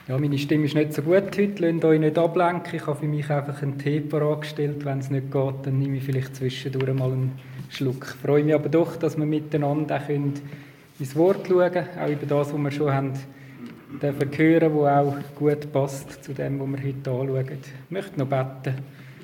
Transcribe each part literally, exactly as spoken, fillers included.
Ja, meine Stimme ist nicht so gut heute, lasst euch nicht ablenken. Ich habe für mich einfach einen Tee parat. Wenn es nicht geht, dann nehme ich vielleicht zwischendurch mal einen Schluck. Ich freue mich aber doch, dass wir miteinander auch ins Wort schauen können, auch über das, was wir schon haben dürfen hören, was auch gut passt zu dem, was wir heute anschauen. Ich möchte noch beten.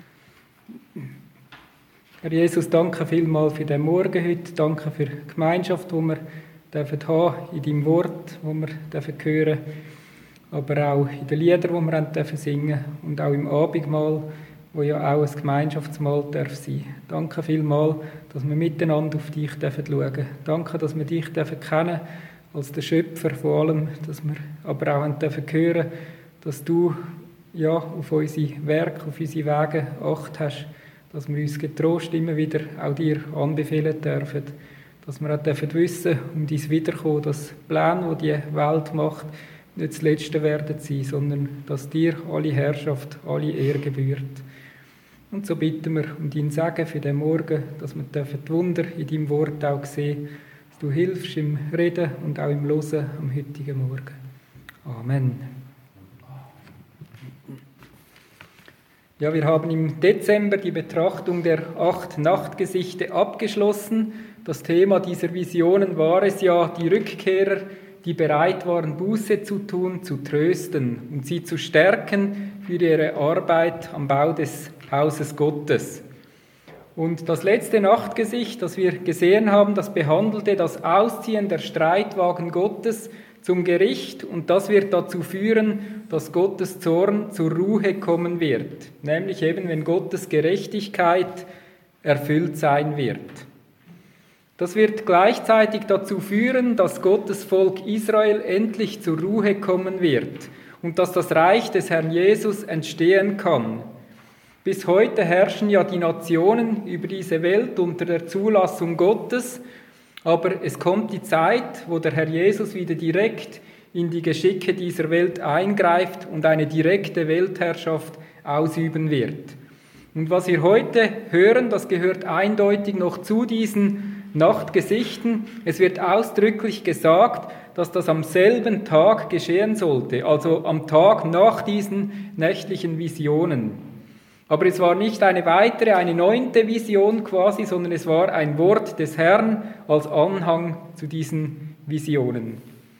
Herr Jesus, danke vielmals für den Morgen heute. Danke für die Gemeinschaft, die wir dürfen haben in deinem Wort, wo wir dürfen hören, aber auch in den Liedern, die wir dürfen singen und auch im Abendmahl, wo ja auch ein Gemeinschaftsmahl darf sein. Danke vielmals, dass wir miteinander auf dich dürfen schauen. Danke, dass wir dich dürfen kennen als den Schöpfer von allem, dass wir aber auch dürfen hören, dass du ja auf unsere Werke, auf unsere Wege Acht hast, dass wir uns getrost immer wieder auch dir anbefehlen dürfen, dass wir auch dürfen wissen, um dein Wiederkommen, das Plan, das die Welt macht, nicht das Letzte werden sein, sondern dass dir alle Herrschaft, alle Ehre gebührt. Und so bitten wir um deinen Segen für den Morgen, dass wir dürfen die Wunder in deinem Wort auch sehen, dass du hilfst im Reden und auch im Hören am heutigen Morgen. Amen. Ja, wir haben im Dezember die Betrachtung der acht Nachtgesichte abgeschlossen. Das Thema dieser Visionen war es ja, die Rückkehrer, die bereit waren, Buße zu tun, zu trösten und sie zu stärken für ihre Arbeit am Bau des Hauses Gottes. Und das letzte Nachtgesicht, das wir gesehen haben, das behandelte das Ausziehen der Streitwagen Gottes zum Gericht, und das wird dazu führen, dass Gottes Zorn zur Ruhe kommen wird, nämlich eben, wenn Gottes Gerechtigkeit erfüllt sein wird. Das wird gleichzeitig dazu führen, dass Gottes Volk Israel endlich zur Ruhe kommen wird und dass das Reich des Herrn Jesus entstehen kann. Bis heute herrschen ja die Nationen über diese Welt unter der Zulassung Gottes, aber es kommt die Zeit, wo der Herr Jesus wieder direkt in die Geschicke dieser Welt eingreift und eine direkte Weltherrschaft ausüben wird. Und was wir heute hören, das gehört eindeutig noch zu diesen Nachtgesichten. Es wird ausdrücklich gesagt, dass das am selben Tag geschehen sollte, also am Tag nach diesen nächtlichen Visionen. Aber es war nicht eine weitere, eine neunte Vision quasi, sondern es war ein Wort des Herrn als Anhang zu diesen Visionen.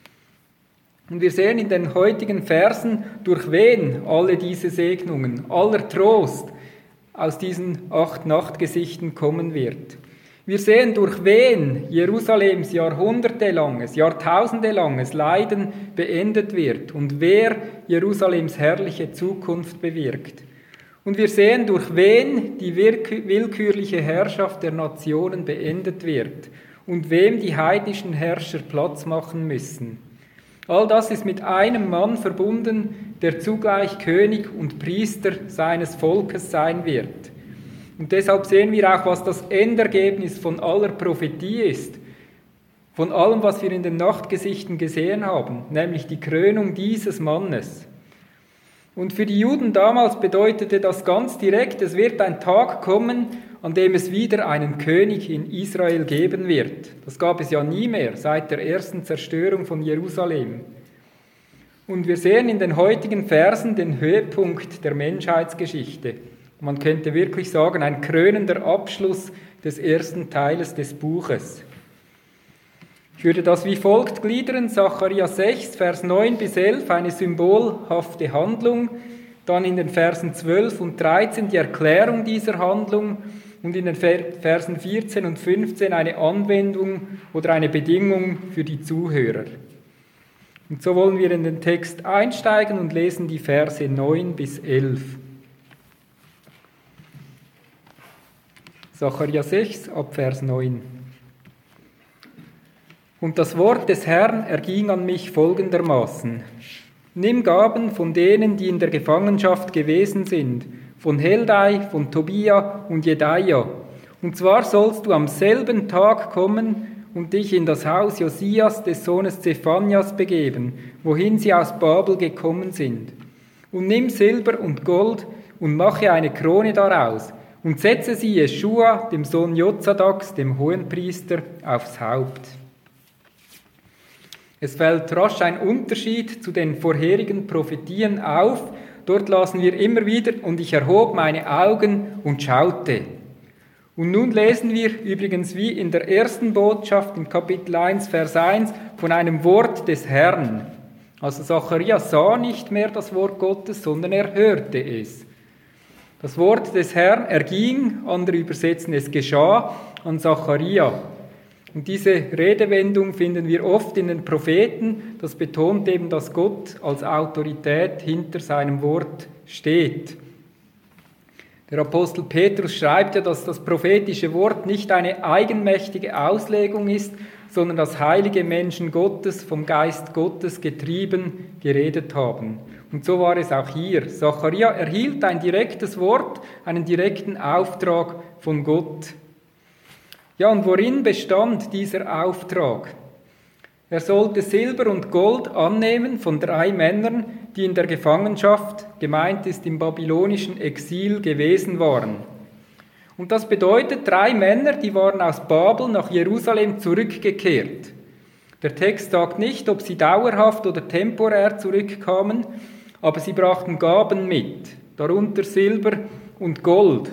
Und wir sehen in den heutigen Versen, durch wen alle diese Segnungen, aller Trost aus diesen acht Nachtgesichten kommen wird. Wir sehen, durch wen Jerusalems jahrhundertelanges, jahrtausendelanges Leiden beendet wird und wer Jerusalems herrliche Zukunft bewirkt. Und wir sehen, durch wen die willkürliche Herrschaft der Nationen beendet wird und wem die heidnischen Herrscher Platz machen müssen. All das ist mit einem Mann verbunden, der zugleich König und Priester seines Volkes sein wird. Und deshalb sehen wir auch, was das Endergebnis von aller Prophetie ist, von allem, was wir in den Nachtgesichten gesehen haben, nämlich die Krönung dieses Mannes. Und für die Juden damals bedeutete das ganz direkt, es wird ein Tag kommen, an dem es wieder einen König in Israel geben wird. Das gab es ja nie mehr seit der ersten Zerstörung von Jerusalem. Und wir sehen in den heutigen Versen den Höhepunkt der Menschheitsgeschichte. Man könnte wirklich sagen, ein krönender Abschluss des ersten Teiles des Buches. Ich würde das wie folgt gliedern: Sacharja sechs, Vers neun bis elf, eine symbolhafte Handlung, dann in den Versen zwölf und dreizehn die Erklärung dieser Handlung und in den Versen vierzehn und fünfzehn eine Anwendung oder eine Bedingung für die Zuhörer. Und so wollen wir in den Text einsteigen und lesen die Verse neun bis elf. Sacharja sechs, ab Vers neun. Und das Wort des Herrn erging an mich folgendermaßen: Nimm Gaben von denen, die in der Gefangenschaft gewesen sind, von Heldai, von Tobia und Jedaia. Und zwar sollst du am selben Tag kommen und dich in das Haus Josias des Sohnes Zephanias begeben, wohin sie aus Babel gekommen sind. Und nimm Silber und Gold und mache eine Krone daraus und setze sie Jeschua, dem Sohn Jozadaks, dem Hohenpriester, aufs Haupt. Es fällt rasch ein Unterschied zu den vorherigen Prophetien auf. Dort lasen wir immer wieder, und ich erhob meine Augen und schaute. Und nun lesen wir übrigens wie in der ersten Botschaft im Kapitel eins, Vers eins von einem Wort des Herrn. Also Zacharias sah nicht mehr das Wort Gottes, sondern er hörte es. Das Wort des Herrn erging, andere übersetzen es geschah, an Zacharia. Und diese Redewendung finden wir oft in den Propheten. Das betont eben, dass Gott als Autorität hinter seinem Wort steht. Der Apostel Petrus schreibt ja, dass das prophetische Wort nicht eine eigenmächtige Auslegung ist, sondern dass heilige Menschen Gottes, vom Geist Gottes getrieben, geredet haben. Und so war es auch hier. Zacharia erhielt ein direktes Wort, einen direkten Auftrag von Gott. Ja, und worin bestand dieser Auftrag? Er sollte Silber und Gold annehmen von drei Männern, die in der Gefangenschaft, gemeint ist im babylonischen Exil, gewesen waren. Und das bedeutet, drei Männer, die waren aus Babel nach Jerusalem zurückgekehrt. Der Text sagt nicht, ob sie dauerhaft oder temporär zurückkamen, aber sie brachten Gaben mit, darunter Silber und Gold.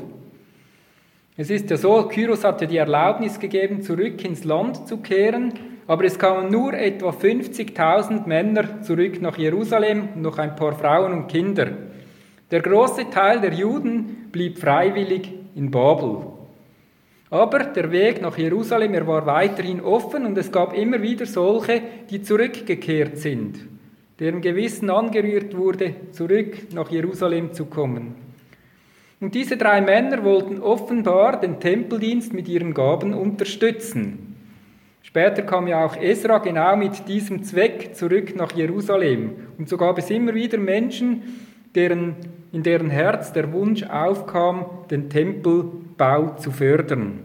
Es ist ja so, Kyros hatte die Erlaubnis gegeben, zurück ins Land zu kehren, aber es kamen nur etwa fünfzigtausend Männer zurück nach Jerusalem, noch ein paar Frauen und Kinder. Der große Teil der Juden blieb freiwillig in Babel. Aber der Weg nach Jerusalem, er war weiterhin offen und es gab immer wieder solche, die zurückgekehrt sind, deren Gewissen angerührt wurde, zurück nach Jerusalem zu kommen. Und diese drei Männer wollten offenbar den Tempeldienst mit ihren Gaben unterstützen. Später kam ja auch Esra genau mit diesem Zweck zurück nach Jerusalem. Und so gab es immer wieder Menschen, deren, in deren Herz der Wunsch aufkam, den Tempelbau zu fördern.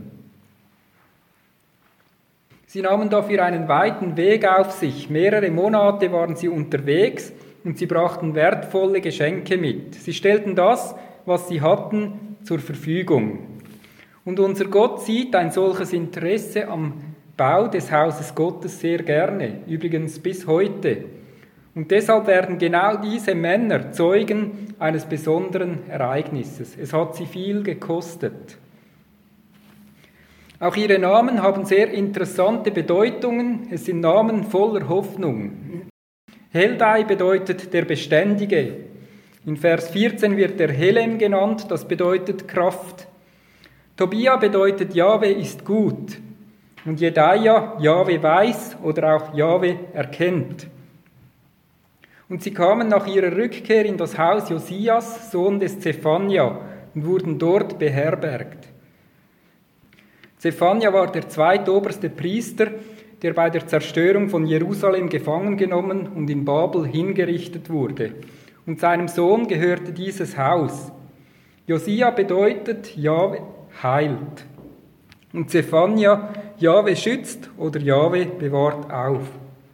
Sie nahmen dafür einen weiten Weg auf sich. Mehrere Monate waren sie unterwegs und sie brachten wertvolle Geschenke mit. Sie stellten das, was sie hatten, zur Verfügung. Und unser Gott sieht ein solches Interesse am Bau des Hauses Gottes sehr gerne, übrigens bis heute. Und deshalb werden genau diese Männer Zeugen eines besonderen Ereignisses. Es hat sie viel gekostet. Auch ihre Namen haben sehr interessante Bedeutungen. Es sind Namen voller Hoffnung. Heldai bedeutet der Beständige. In Vers vierzehn wird der Helem genannt, das bedeutet Kraft. Tobia bedeutet Jahwe ist gut. Und Jedaia, Jahwe weiß oder auch Jahwe erkennt. Und sie kamen nach ihrer Rückkehr in das Haus Josias, Sohn des Zephania, und wurden dort beherbergt. Zephania war der zweitoberste Priester, der bei der Zerstörung von Jerusalem gefangen genommen und in Babel hingerichtet wurde. Und seinem Sohn gehörte dieses Haus. Josia bedeutet, Jahwe heilt. Und Zephania, Jahwe schützt oder Jahwe bewahrt auf.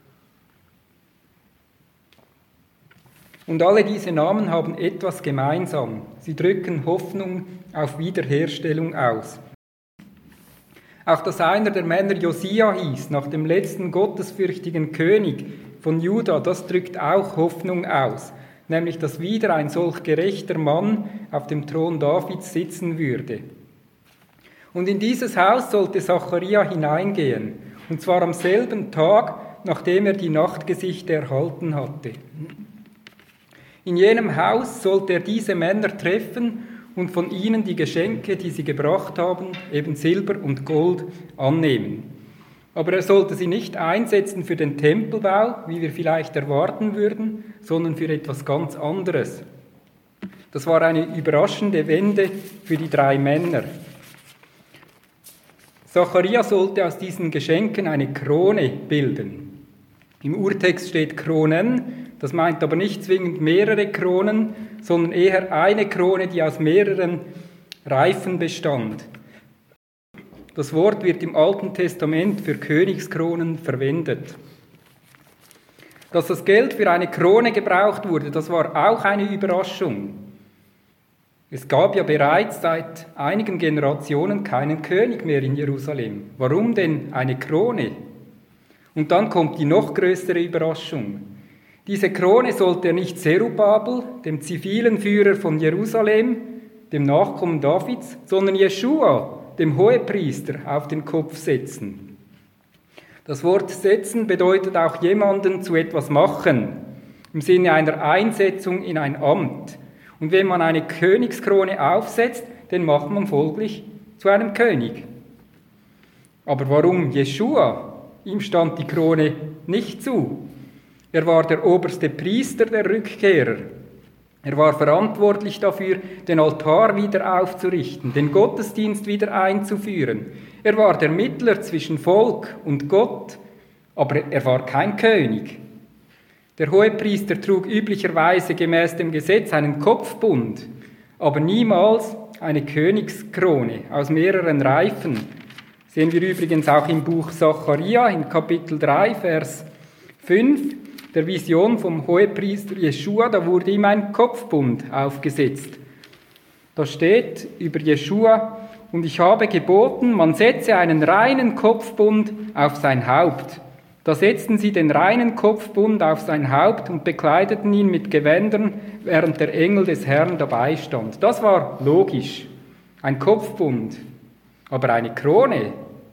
Und alle diese Namen haben etwas gemeinsam. Sie drücken Hoffnung auf Wiederherstellung aus. Auch dass einer der Männer Josia hieß, nach dem letzten gottesfürchtigen König von Juda, das drückt auch Hoffnung aus. Nämlich, dass wieder ein solch gerechter Mann auf dem Thron Davids sitzen würde. Und in dieses Haus sollte Zacharia hineingehen, und zwar am selben Tag, nachdem er die Nachtgesichte erhalten hatte. In jenem Haus sollte er diese Männer treffen und von ihnen die Geschenke, die sie gebracht haben, eben Silber und Gold, annehmen. Aber er sollte sie nicht einsetzen für den Tempelbau, wie wir vielleicht erwarten würden, sondern für etwas ganz anderes. Das war eine überraschende Wende für die drei Männer. Zacharia sollte aus diesen Geschenken eine Krone bilden. Im Urtext steht Kronen, das meint aber nicht zwingend mehrere Kronen, sondern eher eine Krone, die aus mehreren Reifen bestand. Das Wort wird im Alten Testament für Königskronen verwendet. Dass das Geld für eine Krone gebraucht wurde, das war auch eine Überraschung. Es gab ja bereits seit einigen Generationen keinen König mehr in Jerusalem. Warum denn eine Krone? Und dann kommt die noch größere Überraschung. Diese Krone sollte er nicht Zerubabel, dem zivilen Führer von Jerusalem, dem Nachkommen Davids, sondern Jeschua, dem Hohepriester, auf den Kopf setzen. Das Wort setzen bedeutet auch jemanden zu etwas machen, im Sinne einer Einsetzung in ein Amt. Und wenn man eine Königskrone aufsetzt, dann macht man folglich zu einem König. Aber warum Jeschua? Ihm stand die Krone nicht zu. Er war der oberste Priester der Rückkehrer. Er war verantwortlich dafür, den Altar wieder aufzurichten, den Gottesdienst wieder einzuführen. Er war der Mittler zwischen Volk und Gott, aber er war kein König. Der Hohepriester trug üblicherweise gemäß dem Gesetz einen Kopfbund, aber niemals eine Königskrone aus mehreren Reifen. Sehen wir übrigens auch im Buch Sacharja in Kapitel drei, Vers fünf, der Vision vom Hohepriester Jeschua, da wurde ihm ein Kopfbund aufgesetzt. Da steht über Jeschua: Und ich habe geboten, man setze einen reinen Kopfbund auf sein Haupt. Da setzten sie den reinen Kopfbund auf sein Haupt und bekleideten ihn mit Gewändern, während der Engel des Herrn dabei stand. Das war logisch, ein Kopfbund, aber eine Krone.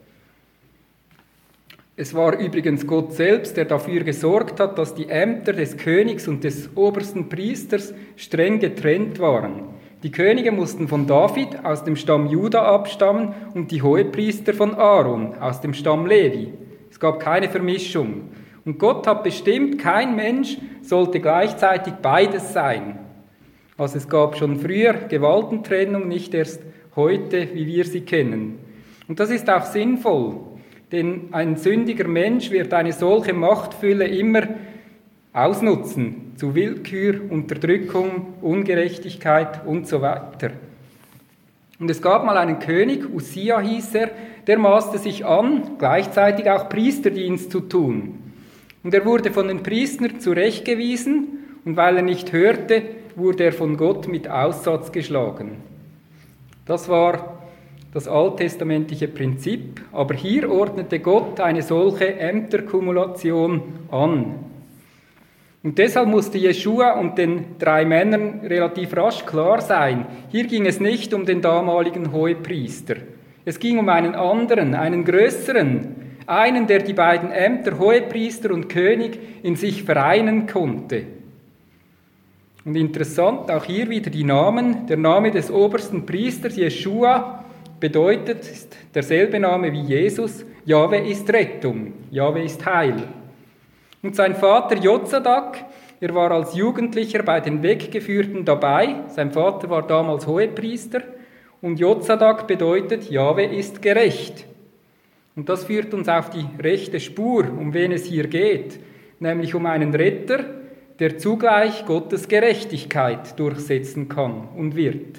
Es war übrigens Gott selbst, der dafür gesorgt hat, dass die Ämter des Königs und des obersten Priesters streng getrennt waren. Die Könige mussten von David aus dem Stamm Juda abstammen und die Hohepriester von Aaron aus dem Stamm Levi. Es gab keine Vermischung. Und Gott hat bestimmt, kein Mensch sollte gleichzeitig beides sein. Also es gab schon früher Gewaltentrennung, nicht erst heute, wie wir sie kennen. Und das ist auch sinnvoll. Denn ein sündiger Mensch wird eine solche Machtfülle immer ausnutzen, zu Willkür, Unterdrückung, Ungerechtigkeit und so weiter. Und es gab mal einen König, Usia hieß er, der maßte sich an, gleichzeitig auch Priesterdienst zu tun. Und er wurde von den Priestern zurechtgewiesen, und weil er nicht hörte, wurde er von Gott mit Aussatz geschlagen. Das war das alttestamentliche Prinzip, aber hier ordnete Gott eine solche Ämterkumulation an. Und deshalb musste Jeschua und den drei Männern relativ rasch klar sein, hier ging es nicht um den damaligen Hohepriester. Es ging um einen anderen, einen größeren, einen, der die beiden Ämter Hohepriester und König in sich vereinen konnte. Und interessant, auch hier wieder die Namen. Der Name des obersten Priesters, Jeschua, bedeutet, ist derselbe Name wie Jesus, Jahwe ist Rettung, Jahwe ist Heil. Und sein Vater Jozadak, er war als Jugendlicher bei den Weggeführten dabei, sein Vater war damals Hohepriester, und Jozadak bedeutet, Jahwe ist gerecht. Und das führt uns auf die rechte Spur, um wen es hier geht, nämlich um einen Retter, der zugleich Gottes Gerechtigkeit durchsetzen kann und wird.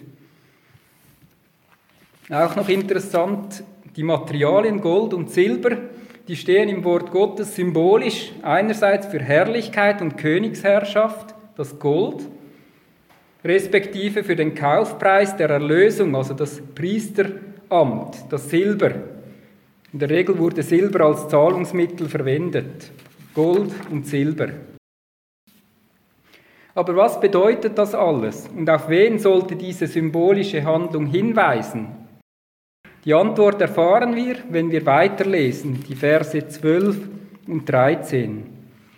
Auch noch interessant, die Materialien Gold und Silber, die stehen im Wort Gottes symbolisch einerseits für Herrlichkeit und Königsherrschaft, das Gold, respektive für den Kaufpreis der Erlösung, also das Priesteramt, das Silber. In der Regel wurde Silber als Zahlungsmittel verwendet, Gold und Silber. Aber was bedeutet das alles und auf wen sollte diese symbolische Handlung hinweisen? Die Antwort erfahren wir, wenn wir weiterlesen, die Verse zwölf und dreizehn.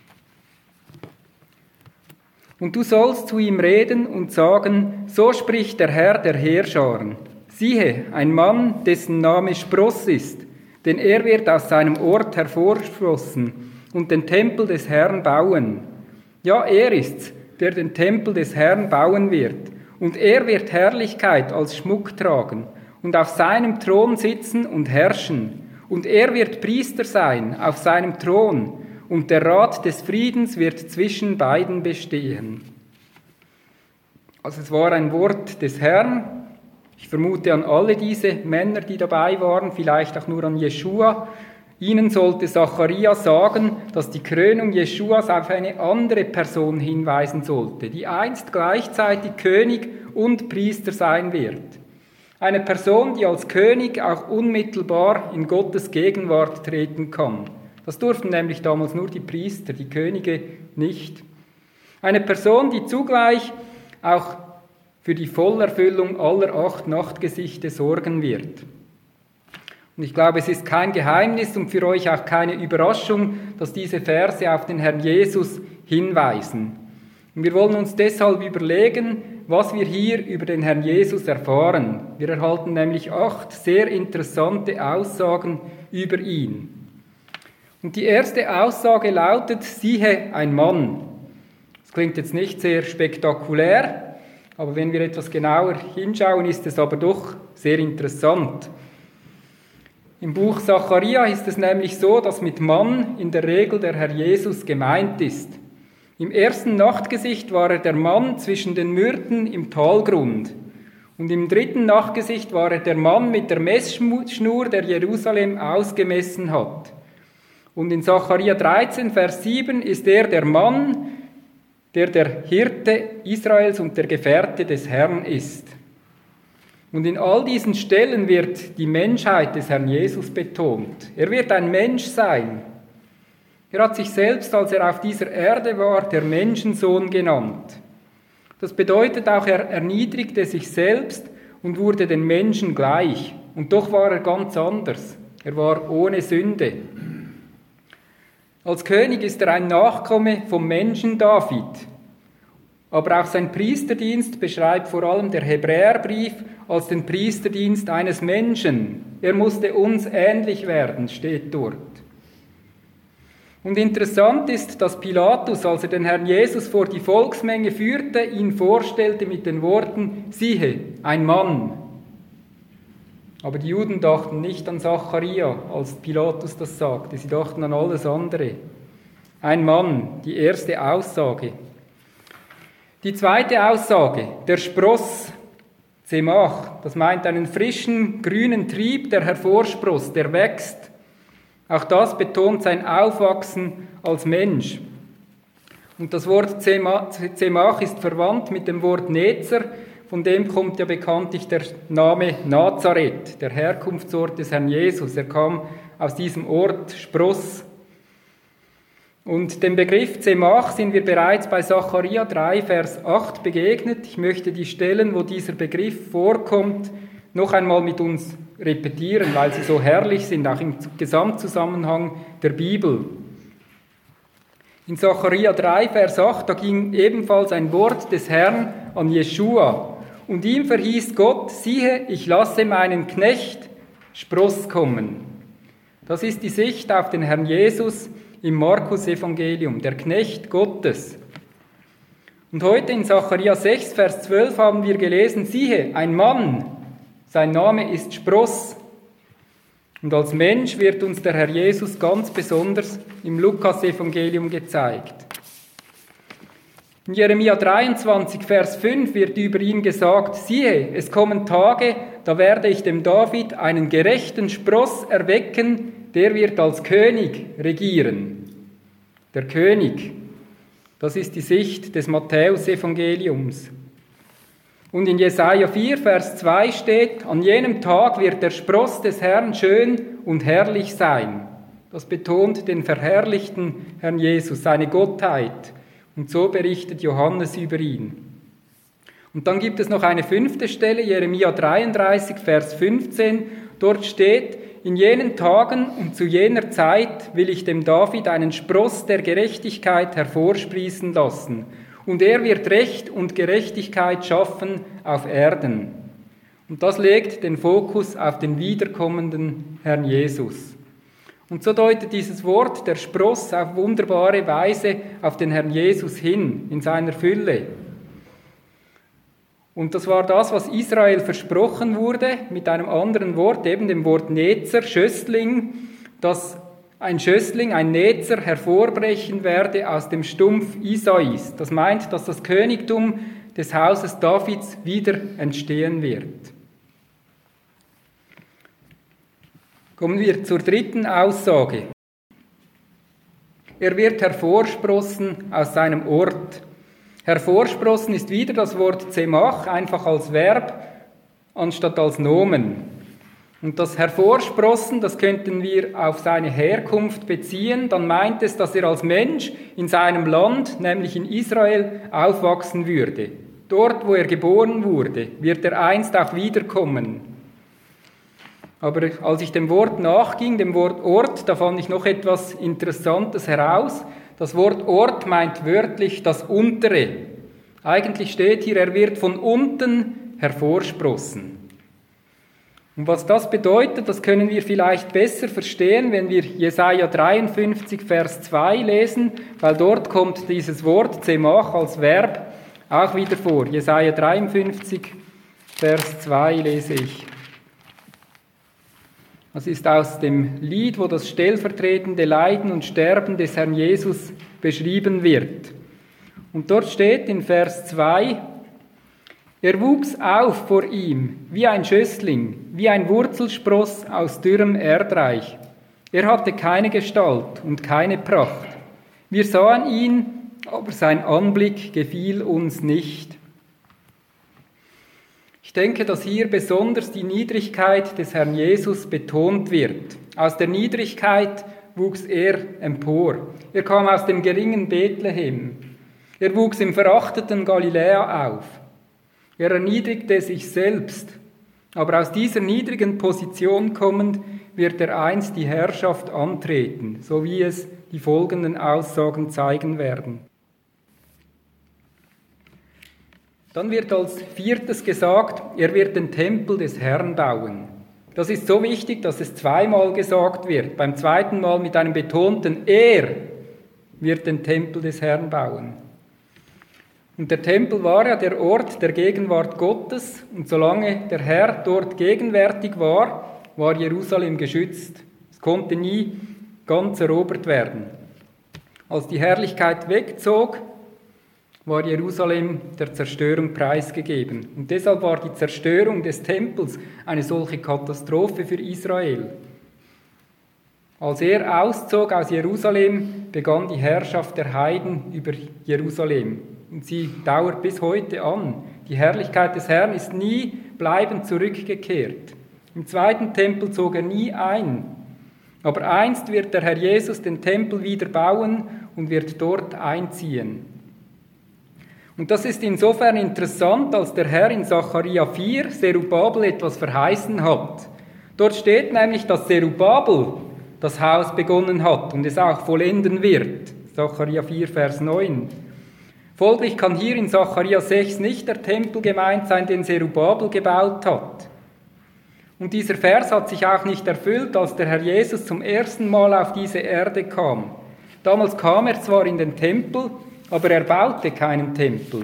Und du sollst zu ihm reden und sagen, so spricht der Herr der Heerscharen. Siehe, ein Mann, dessen Name Spross ist, denn er wird aus seinem Ort hervorsprossen und den Tempel des Herrn bauen. Ja, er ist's, der den Tempel des Herrn bauen wird, und er wird Herrlichkeit als Schmuck tragen und auf seinem Thron sitzen und herrschen. Und er wird Priester sein auf seinem Thron, und der Rat des Friedens wird zwischen beiden bestehen. Also es war ein Wort des Herrn. Ich vermute an alle diese Männer, die dabei waren, vielleicht auch nur an Jeschua. Ihnen sollte Sacharja sagen, dass die Krönung Jeschuas auf eine andere Person hinweisen sollte, die einst gleichzeitig König und Priester sein wird. Eine Person, die als König auch unmittelbar in Gottes Gegenwart treten kann. Das durften nämlich damals nur die Priester, die Könige nicht. Eine Person, die zugleich auch für die Vollerfüllung aller acht Nachtgesichte sorgen wird. Und ich glaube, es ist kein Geheimnis und für euch auch keine Überraschung, dass diese Verse auf den Herrn Jesus hinweisen. Und wir wollen uns deshalb überlegen, was wir hier über den Herrn Jesus erfahren. Wir erhalten nämlich acht sehr interessante Aussagen über ihn. Und die erste Aussage lautet, siehe, ein Mann. Das klingt jetzt nicht sehr spektakulär, aber wenn wir etwas genauer hinschauen, ist es aber doch sehr interessant. Im Buch Sacharja ist es nämlich so, dass mit Mann in der Regel der Herr Jesus gemeint ist. Im ersten Nachtgesicht war er der Mann zwischen den Myrten im Talgrund. Und im dritten Nachtgesicht war er der Mann mit der Messschnur, der Jerusalem ausgemessen hat. Und in Sacharja dreizehn, Vers sieben ist er der Mann, der der Hirte Israels und der Gefährte des Herrn ist. Und in all diesen Stellen wird die Menschheit des Herrn Jesus betont. Er wird ein Mensch sein. Er hat sich selbst, als er auf dieser Erde war, der Menschensohn genannt. Das bedeutet auch, er erniedrigte sich selbst und wurde den Menschen gleich. Und doch war er ganz anders. Er war ohne Sünde. Als König ist er ein Nachkomme vom Menschen David. Aber auch sein Priesterdienst beschreibt vor allem der Hebräerbrief als den Priesterdienst eines Menschen. Er musste uns ähnlich werden, steht dort. Und interessant ist, dass Pilatus, als er den Herrn Jesus vor die Volksmenge führte, ihn vorstellte mit den Worten, siehe, ein Mann. Aber die Juden dachten nicht an Sacharja, als Pilatus das sagte, sie dachten an alles andere. Ein Mann, die erste Aussage. Die zweite Aussage, der Spross, Zemach, das meint einen frischen, grünen Trieb, der hervorspross, der wächst. Auch das betont sein Aufwachsen als Mensch. Und das Wort Zemach ist verwandt mit dem Wort Nezer, von dem kommt ja bekanntlich der Name Nazareth, der Herkunftsort des Herrn Jesus. Er kam aus diesem Ort Spross. Und dem Begriff Zemach sind wir bereits bei Sacharja drei, Vers acht begegnet. Ich möchte die Stellen, wo dieser Begriff vorkommt, noch einmal mit uns repetieren, weil sie so herrlich sind, auch im Gesamtzusammenhang der Bibel. In Sacharja drei, Vers acht, da ging ebenfalls ein Wort des Herrn an Jeschua. Und ihm verhieß Gott, siehe, ich lasse meinen Knecht Spross kommen. Das ist die Sicht auf den Herrn Jesus im Markus-Evangelium, der Knecht Gottes. Und heute in Sacharja sechs, Vers zwölf haben wir gelesen, siehe, ein Mann, sein Name ist Spross. Und als Mensch wird uns der Herr Jesus ganz besonders im Lukas-Evangelium gezeigt. In Jeremia dreiundzwanzig, Vers fünf wird über ihn gesagt, siehe, es kommen Tage, da werde ich dem David einen gerechten Spross erwecken, der wird als König regieren. Der König, das ist die Sicht des Matthäus-Evangeliums. Und in Jesaja vier, Vers zwei steht, an jenem Tag wird der Spross des Herrn schön und herrlich sein. Das betont den verherrlichten Herrn Jesus, seine Gottheit. Und so berichtet Johannes über ihn. Und dann gibt es noch eine fünfte Stelle, Jeremia dreiunddreißig, Vers fünfzehn. Dort steht, in jenen Tagen und zu jener Zeit will ich dem David einen Spross der Gerechtigkeit hervorsprießen lassen. Und er wird Recht und Gerechtigkeit schaffen auf Erden. Und das legt den Fokus auf den wiederkommenden Herrn Jesus. Und so deutet dieses Wort, der Spross, auf wunderbare Weise auf den Herrn Jesus hin, in seiner Fülle. Und das war das, was Israel versprochen wurde, mit einem anderen Wort, eben dem Wort Nezer, Schössling, dass ein Schössling, ein Nezer hervorbrechen werde aus dem Stumpf Isais. Das meint, dass das Königtum des Hauses Davids wieder entstehen wird. Kommen wir zur dritten Aussage. Er wird hervorsprossen aus seinem Ort. Hervorsprossen ist wieder das Wort Zemach, einfach als Verb, anstatt als Nomen. Und das Hervorsprossen, das könnten wir auf seine Herkunft beziehen. Dann meint es, dass er als Mensch in seinem Land, nämlich in Israel, aufwachsen würde. Dort, wo er geboren wurde, wird er einst auch wiederkommen. Aber als ich dem Wort nachging, dem Wort Ort, da fand ich noch etwas Interessantes heraus. Das Wort Ort meint wörtlich das Untere. Eigentlich steht hier, er wird von unten hervorsprossen. Und was das bedeutet, das können wir vielleicht besser verstehen, wenn wir Jesaja dreiundfünfzig, Vers zwei lesen, weil dort kommt dieses Wort Zemach als Verb auch wieder vor. Jesaja dreiundfünfzig, Vers zwei lese ich. Das ist aus dem Lied, wo das stellvertretende Leiden und Sterben des Herrn Jesus beschrieben wird. Und dort steht in Vers zwei, er wuchs auf vor ihm wie ein Schössling, wie ein Wurzelspross aus dürrem Erdreich. Er hatte keine Gestalt und keine Pracht. Wir sahen ihn, aber sein Anblick gefiel uns nicht. Ich denke, dass hier besonders die Niedrigkeit des Herrn Jesus betont wird. Aus der Niedrigkeit wuchs er empor. Er kam aus dem geringen Bethlehem. Er wuchs im verachteten Galiläa auf. Er erniedrigte sich selbst, aber aus dieser niedrigen Position kommend wird er einst die Herrschaft antreten, so wie es die folgenden Aussagen zeigen werden. Dann wird als viertes gesagt, er wird den Tempel des Herrn bauen. Das ist so wichtig, dass es zweimal gesagt wird. Beim zweiten Mal mit einem betonten er wird den Tempel des Herrn bauen. Und der Tempel war ja der Ort der Gegenwart Gottes. Und solange der Herr dort gegenwärtig war, war Jerusalem geschützt. Es konnte nie ganz erobert werden. Als die Herrlichkeit wegzog, war Jerusalem der Zerstörung preisgegeben. Und deshalb war die Zerstörung des Tempels eine solche Katastrophe für Israel. Als er auszog aus Jerusalem, begann die Herrschaft der Heiden über Jerusalem. Und sie dauert bis heute an. Die Herrlichkeit des Herrn ist nie bleibend zurückgekehrt. Im zweiten Tempel zog er nie ein. Aber einst wird der Herr Jesus den Tempel wieder bauen und wird dort einziehen. Und das ist insofern interessant, als der Herr in Sacharja vier Zerubabel etwas verheißen hat. Dort steht nämlich, dass Zerubabel das Haus begonnen hat und es auch vollenden wird. Sacharja vier, Vers neun. Folglich kann hier in Sacharja sechs nicht der Tempel gemeint sein, den Zerubabel gebaut hat. Und dieser Vers hat sich auch nicht erfüllt, als der Herr Jesus zum ersten Mal auf diese Erde kam. Damals kam er zwar in den Tempel, aber er baute keinen Tempel.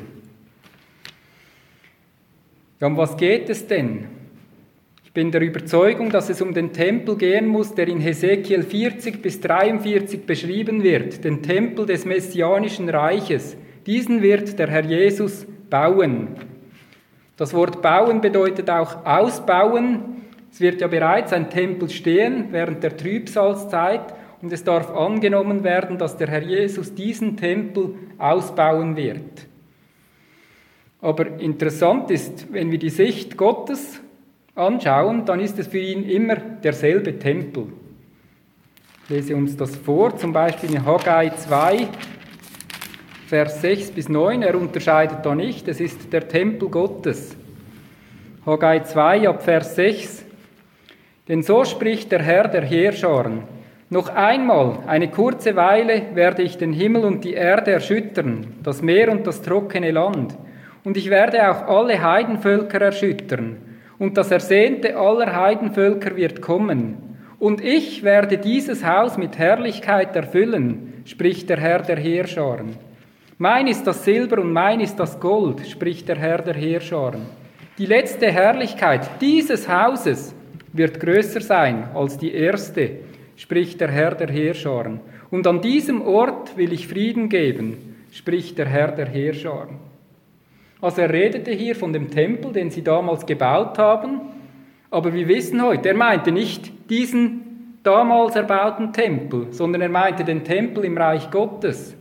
Ja, um was geht es denn? Ich bin der Überzeugung, dass es um den Tempel gehen muss, der in Hesekiel vierzig bis dreiundvierzig beschrieben wird, den Tempel des Messianischen Reiches. Diesen wird der Herr Jesus bauen. Das Wort bauen bedeutet auch ausbauen. Es wird ja bereits ein Tempel stehen während der Trübsalzeit und es darf angenommen werden, dass der Herr Jesus diesen Tempel ausbauen wird. Aber interessant ist, wenn wir die Sicht Gottes anschauen, dann ist es für ihn immer derselbe Tempel. Ich lese uns das vor, zum Beispiel in Haggai zwei, Vers sechs bis neun, er unterscheidet da nicht, es ist der Tempel Gottes. Haggai zwei ab Vers sechs, denn so spricht der Herr der Heerscharen, noch einmal, eine kurze Weile, werde ich den Himmel und die Erde erschüttern, das Meer und das trockene Land, und ich werde auch alle Heidenvölker erschüttern, und das Ersehnte aller Heidenvölker wird kommen, und ich werde dieses Haus mit Herrlichkeit erfüllen, spricht der Herr der Heerscharen. Mein ist das Silber und mein ist das Gold, spricht der Herr der Heerscharen. Die letzte Herrlichkeit dieses Hauses wird größer sein als die erste, spricht der Herr der Heerscharen. Und an diesem Ort will ich Frieden geben, spricht der Herr der Heerscharen. Also er redete hier von dem Tempel, den sie damals gebaut haben, aber wir wissen heute, er meinte nicht diesen damals erbauten Tempel, sondern er meinte den Tempel im Reich Gottes.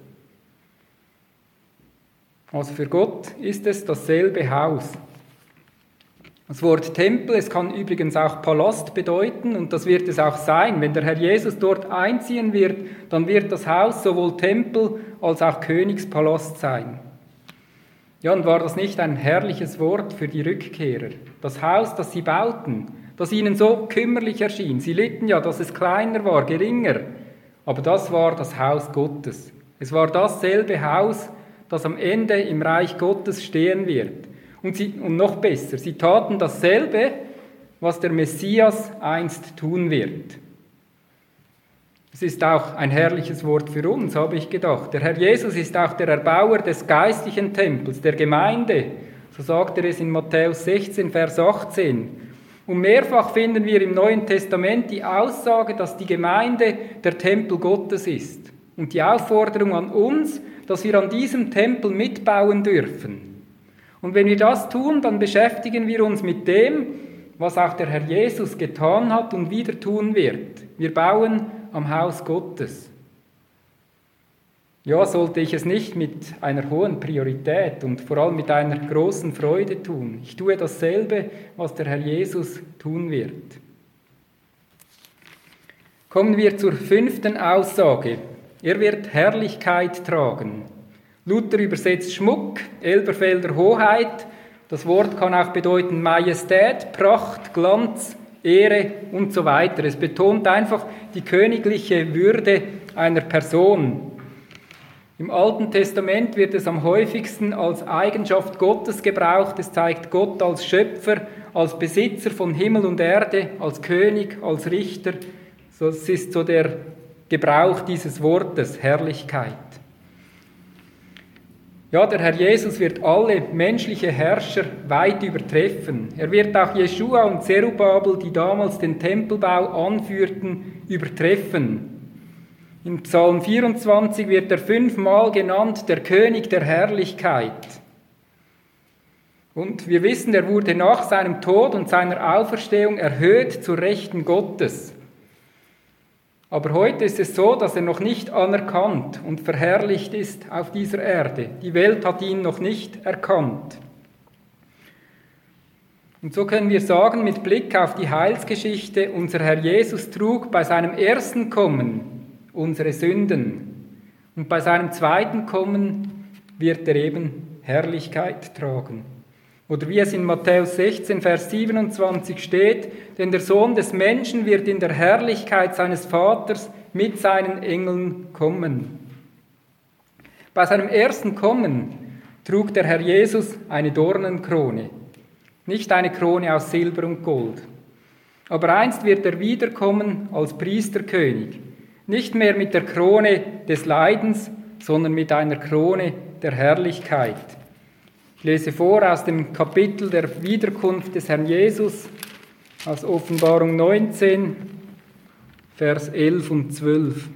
Also für Gott ist es dasselbe Haus. Das Wort Tempel, es kann übrigens auch Palast bedeuten und das wird es auch sein. Wenn der Herr Jesus dort einziehen wird, dann wird das Haus sowohl Tempel als auch Königspalast sein. Ja, und war das nicht ein herrliches Wort für die Rückkehrer? Das Haus, das sie bauten, das ihnen so kümmerlich erschien. Sie litten ja, dass es kleiner war, geringer, aber das war das Haus Gottes. Es war dasselbe Haus, das am Ende im Reich Gottes stehen wird. Und, sie, und noch besser, sie taten dasselbe, was der Messias einst tun wird. Es ist auch ein herrliches Wort für uns, habe ich gedacht. Der Herr Jesus ist auch der Erbauer des geistlichen Tempels, der Gemeinde. So sagt er es in Matthäus sechzehn, Vers achtzehn. Und mehrfach finden wir im Neuen Testament die Aussage, dass die Gemeinde der Tempel Gottes ist. Und die Aufforderung an uns, dass wir an diesem Tempel mitbauen dürfen. Und wenn wir das tun, dann beschäftigen wir uns mit dem, was auch der Herr Jesus getan hat und wieder tun wird. Wir bauen am Haus Gottes. Ja, sollte ich es nicht mit einer hohen Priorität und vor allem mit einer großen Freude tun. Ich tue dasselbe, was der Herr Jesus tun wird. Kommen wir zur fünften Aussage. Er wird Herrlichkeit tragen. Luther übersetzt Schmuck, Elberfelder Hoheit. Das Wort kann auch bedeuten Majestät, Pracht, Glanz, Ehre und so weiter. Es betont einfach die königliche Würde einer Person. Im Alten Testament wird es am häufigsten als Eigenschaft Gottes gebraucht. Es zeigt Gott als Schöpfer, als Besitzer von Himmel und Erde, als König, als Richter. Das ist so der Gebrauch dieses Wortes, Herrlichkeit. Ja, der Herr Jesus wird alle menschliche Herrscher weit übertreffen. Er wird auch Jeschua und Zerubabel, die damals den Tempelbau anführten, übertreffen. Im Psalm vierundzwanzig wird er fünfmal genannt, der König der Herrlichkeit. Und wir wissen, er wurde nach seinem Tod und seiner Auferstehung erhöht zur Rechten Gottes. Aber heute ist es so, dass er noch nicht anerkannt und verherrlicht ist auf dieser Erde. Die Welt hat ihn noch nicht erkannt. Und so können wir sagen, mit Blick auf die Heilsgeschichte, unser Herr Jesus trug bei seinem ersten Kommen unsere Sünden. Und bei seinem zweiten Kommen wird er eben Herrlichkeit tragen. Oder wie es in Matthäus sechzehn, Vers siebenundzwanzig steht, denn der Sohn des Menschen wird in der Herrlichkeit seines Vaters mit seinen Engeln kommen. Bei seinem ersten Kommen trug der Herr Jesus eine Dornenkrone, nicht eine Krone aus Silber und Gold. Aber einst wird er wiederkommen als Priesterkönig, nicht mehr mit der Krone des Leidens, sondern mit einer Krone der Herrlichkeit. Ich lese vor aus dem Kapitel der Wiederkunft des Herrn Jesus aus Offenbarung neunzehn, Vers elf und zwölf.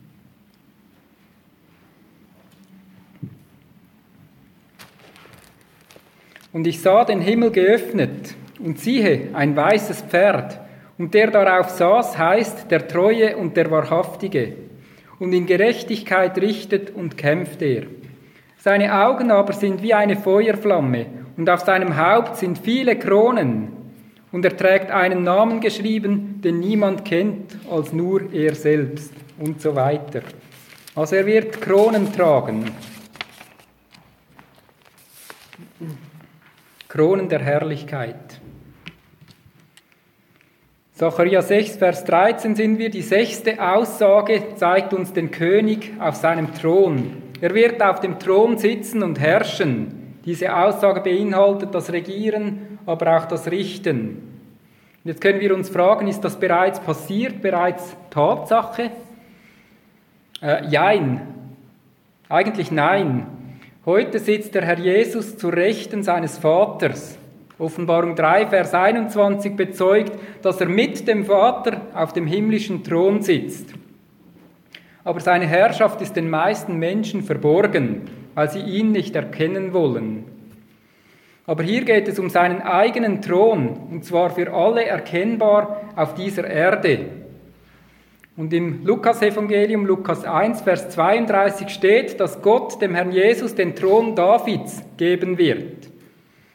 Und ich sah den Himmel geöffnet, und siehe, ein weißes Pferd, und der darauf saß, heißt der Treue und der Wahrhaftige, und in Gerechtigkeit richtet und kämpft er. Seine Augen aber sind wie eine Feuerflamme, und auf seinem Haupt sind viele Kronen, und er trägt einen Namen geschrieben, den niemand kennt, als nur er selbst, und so weiter. Also er wird Kronen tragen. Kronen der Herrlichkeit. Zachariah sechs, Vers dreizehn sind wir. Die sechste Aussage zeigt uns den König auf seinem Thron. Er wird auf dem Thron sitzen und herrschen. Diese Aussage beinhaltet das Regieren, aber auch das Richten. Jetzt können wir uns fragen, ist das bereits passiert, bereits Tatsache? Äh, jein. Eigentlich nein. Heute sitzt der Herr Jesus zur Rechten seines Vaters. Offenbarung drei, Vers einundzwanzig bezeugt, dass er mit dem Vater auf dem himmlischen Thron sitzt. Aber seine Herrschaft ist den meisten Menschen verborgen, weil sie ihn nicht erkennen wollen. Aber hier geht es um seinen eigenen Thron, und zwar für alle erkennbar auf dieser Erde. Und im Lukas-Evangelium, Lukas eins, Vers zweiunddreißig steht, dass Gott dem Herrn Jesus den Thron Davids geben wird.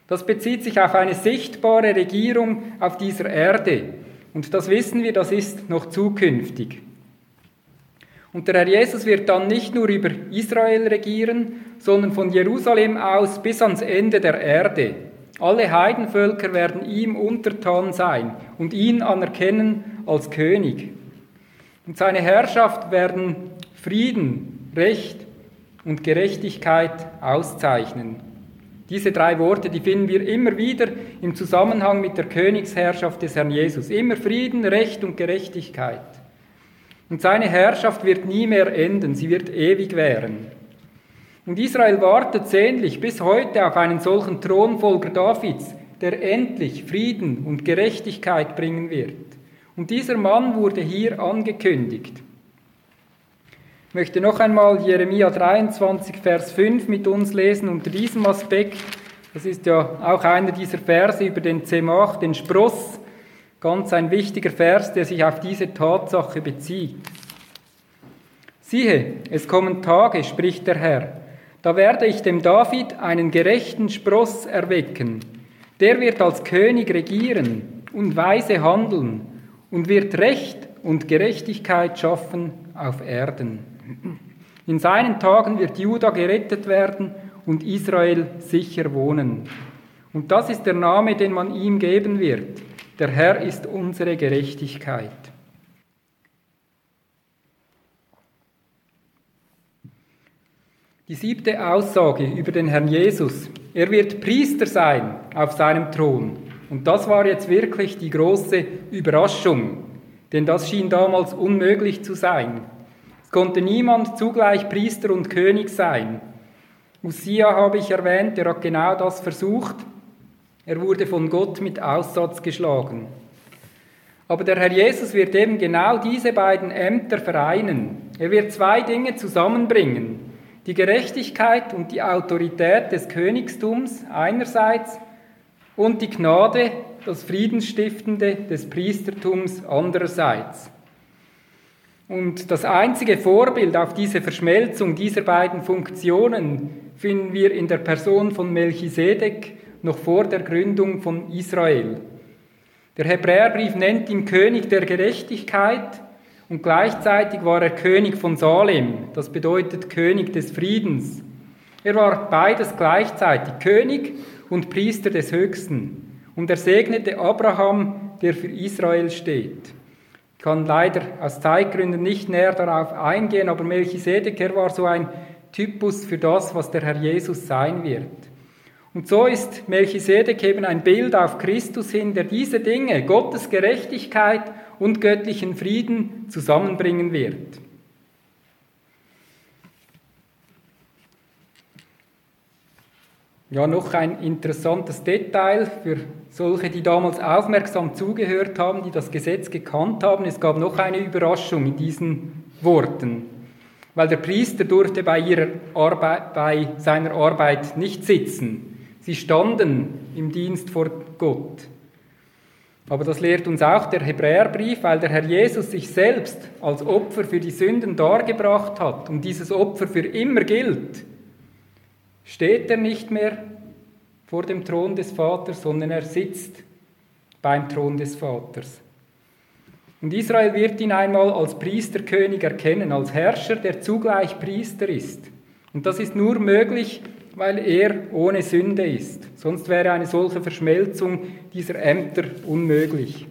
Das bezieht sich auf eine sichtbare Regierung auf dieser Erde. Und das wissen wir, das ist noch zukünftig. Und der Herr Jesus wird dann nicht nur über Israel regieren, sondern von Jerusalem aus bis ans Ende der Erde. Alle Heidenvölker werden ihm untertan sein und ihn anerkennen als König. Und seine Herrschaft werden Frieden, Recht und Gerechtigkeit auszeichnen. Diese drei Worte, die finden wir immer wieder im Zusammenhang mit der Königsherrschaft des Herrn Jesus. Immer Frieden, Recht und Gerechtigkeit. Und seine Herrschaft wird nie mehr enden, sie wird ewig währen. Und Israel wartet sehnlich bis heute auf einen solchen Thronfolger Davids, der endlich Frieden und Gerechtigkeit bringen wird. Und dieser Mann wurde hier angekündigt. Ich möchte noch einmal Jeremia dreiundzwanzig, Vers fünf mit uns lesen unter diesem Aspekt. Das ist ja auch einer dieser Verse über den Zemach, den Spross. Ganz ein wichtiger Vers, der sich auf diese Tatsache bezieht. Siehe, es kommen Tage, spricht der Herr, da werde ich dem David einen gerechten Spross erwecken. Der wird als König regieren und weise handeln und wird Recht und Gerechtigkeit schaffen auf Erden. In seinen Tagen wird Juda gerettet werden und Israel sicher wohnen. Und das ist der Name, den man ihm geben wird. Der Herr ist unsere Gerechtigkeit. Die siebte Aussage über den Herrn Jesus. Er wird Priester sein auf seinem Thron. Und das war jetzt wirklich die große Überraschung, denn das schien damals unmöglich zu sein. Es konnte niemand zugleich Priester und König sein. Usia habe ich erwähnt, der hat genau das versucht. Er wurde von Gott mit Aussatz geschlagen. Aber der Herr Jesus wird eben genau diese beiden Ämter vereinen. Er wird zwei Dinge zusammenbringen. Die Gerechtigkeit und die Autorität des Königtums einerseits und die Gnade, das Friedensstiftende des Priestertums andererseits. Und das einzige Vorbild auf diese Verschmelzung dieser beiden Funktionen finden wir in der Person von Melchisedek noch vor der Gründung von Israel. Der Hebräerbrief nennt ihn König der Gerechtigkeit und gleichzeitig war er König von Salem, das bedeutet König des Friedens. Er war beides gleichzeitig, König und Priester des Höchsten. Und er segnete Abraham, der für Israel steht. Ich kann leider aus Zeitgründen nicht näher darauf eingehen, aber Melchisedek, er war so ein Typus für das, was der Herr Jesus sein wird. Und so ist Melchisedek eben ein Bild auf Christus hin, der diese Dinge, Gottes Gerechtigkeit und göttlichen Frieden, zusammenbringen wird. Ja, noch ein interessantes Detail für solche, die damals aufmerksam zugehört haben, die das Gesetz gekannt haben. Es gab noch eine Überraschung in diesen Worten, weil der Priester durfte bei, ihrer Arbeit, bei seiner Arbeit nicht sitzen. Sie standen im Dienst vor Gott. Aber das lehrt uns auch der Hebräerbrief, weil der Herr Jesus sich selbst als Opfer für die Sünden dargebracht hat und dieses Opfer für immer gilt, steht er nicht mehr vor dem Thron des Vaters, sondern er sitzt beim Thron des Vaters. Und Israel wird ihn einmal als Priesterkönig erkennen, als Herrscher, der zugleich Priester ist. Und das ist nur möglich, weil er ohne Sünde ist. Sonst wäre eine solche Verschmelzung dieser Ämter unmöglich.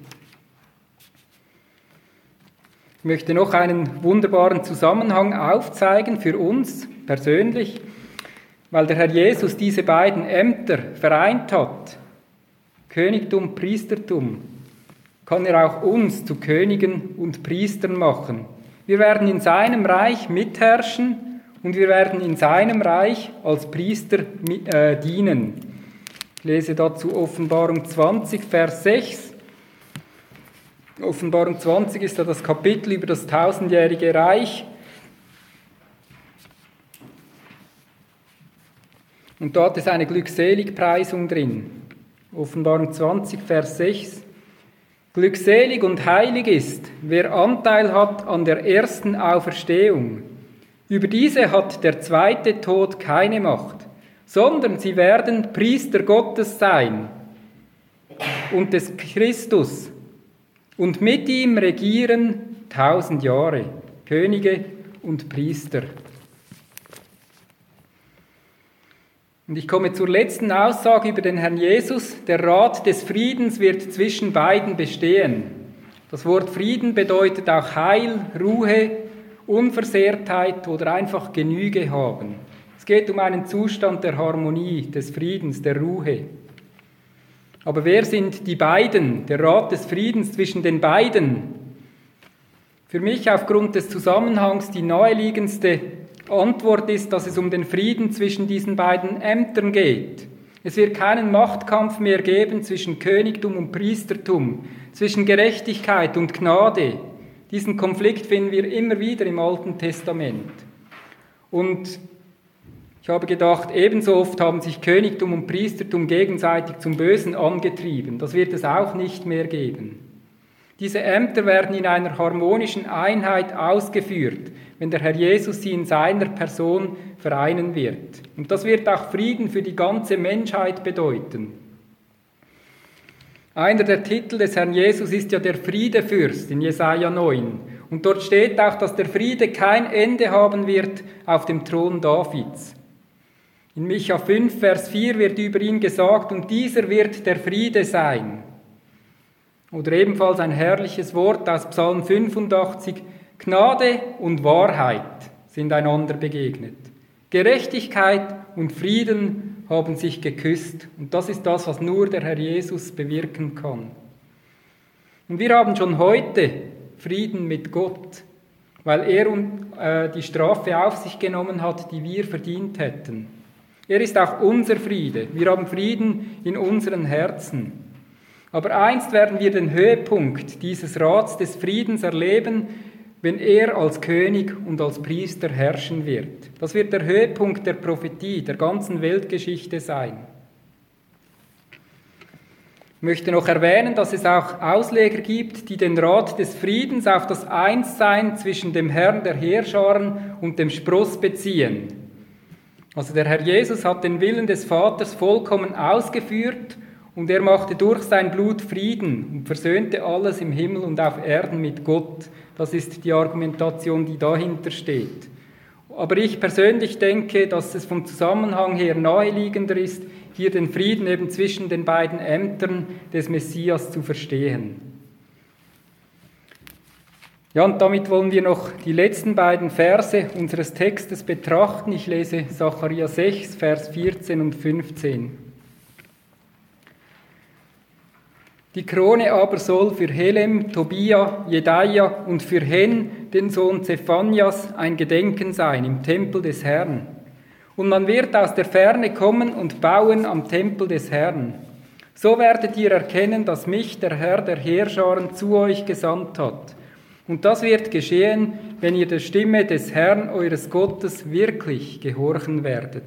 Ich möchte noch einen wunderbaren Zusammenhang aufzeigen für uns persönlich, weil der Herr Jesus diese beiden Ämter vereint hat, Königtum, Priestertum, kann er auch uns zu Königen und Priestern machen. Wir werden in seinem Reich mitherrschen und wir werden in seinem Reich als Priester äh, dienen. Ich lese dazu Offenbarung zwanzig, Vers sechs. Offenbarung zwanzig ist ja das Kapitel über das tausendjährige Reich. Und dort ist eine Glückseligpreisung drin. Offenbarung zwanzig, Vers sechs. Glückselig und heilig ist, wer Anteil hat an der ersten Auferstehung. Über diese hat der zweite Tod keine Macht, sondern sie werden Priester Gottes sein und des Christus und mit ihm regieren tausend Jahre, Könige und Priester. Und ich komme zur letzten Aussage über den Herrn Jesus. Der Rat des Friedens wird zwischen beiden bestehen. Das Wort Frieden bedeutet auch Heil, Ruhe, Unversehrtheit oder einfach Genüge haben. Es geht um einen Zustand der Harmonie, des Friedens, der Ruhe. Aber wer sind die beiden? Der Rat des Friedens zwischen den beiden? Für mich aufgrund des Zusammenhangs die naheliegendste Antwort ist, dass es um den Frieden zwischen diesen beiden Ämtern geht. Es wird keinen Machtkampf mehr geben zwischen Königtum und Priestertum, zwischen Gerechtigkeit und Gnade. Diesen Konflikt finden wir immer wieder im Alten Testament. Und ich habe gedacht, ebenso oft haben sich Königtum und Priestertum gegenseitig zum Bösen angetrieben. Das wird es auch nicht mehr geben. Diese Ämter werden in einer harmonischen Einheit ausgeführt, wenn der Herr Jesus sie in seiner Person vereinen wird. Und das wird auch Frieden für die ganze Menschheit bedeuten. Einer der Titel des Herrn Jesus ist ja der Friedefürst in Jesaja neun. Und dort steht auch, dass der Friede kein Ende haben wird auf dem Thron Davids. In Micha fünf, Vers vier wird über ihn gesagt, und dieser wird der Friede sein. Oder ebenfalls ein herrliches Wort aus Psalm fünfundachtzig, Gnade und Wahrheit sind einander begegnet. Gerechtigkeit und Frieden haben sich geküsst. Und das ist das, was nur der Herr Jesus bewirken kann. Und wir haben schon heute Frieden mit Gott, weil er äh, die Strafe auf sich genommen hat, die wir verdient hätten. Er ist auch unser Friede. Wir haben Frieden in unseren Herzen. Aber einst werden wir den Höhepunkt dieses Rats des Friedens erleben, wenn er als König und als Priester herrschen wird. Das wird der Höhepunkt der Prophetie, der ganzen Weltgeschichte sein. Ich möchte noch erwähnen, dass es auch Ausleger gibt, die den Rat des Friedens auf das Einssein zwischen dem Herrn der Heerscharen und dem Spross beziehen. Also der Herr Jesus hat den Willen des Vaters vollkommen ausgeführt und er machte durch sein Blut Frieden und versöhnte alles im Himmel und auf Erden mit Gott. Das ist die Argumentation, die dahinter steht. Aber ich persönlich denke, dass es vom Zusammenhang her naheliegender ist, hier den Frieden eben zwischen den beiden Ämtern des Messias zu verstehen. Ja, und damit wollen wir noch die letzten beiden Verse unseres Textes betrachten. Ich lese Sacharja sechs, Vers vierzehn und fünfzehn. Die Krone aber soll für Helem, Tobia, Jedaia und für Hen, den Sohn Zephanias, ein Gedenken sein im Tempel des Herrn. Und man wird aus der Ferne kommen und bauen am Tempel des Herrn. So werdet ihr erkennen, dass mich der Herr der Heerscharen zu euch gesandt hat. Und das wird geschehen, wenn ihr der Stimme des Herrn eures Gottes wirklich gehorchen werdet.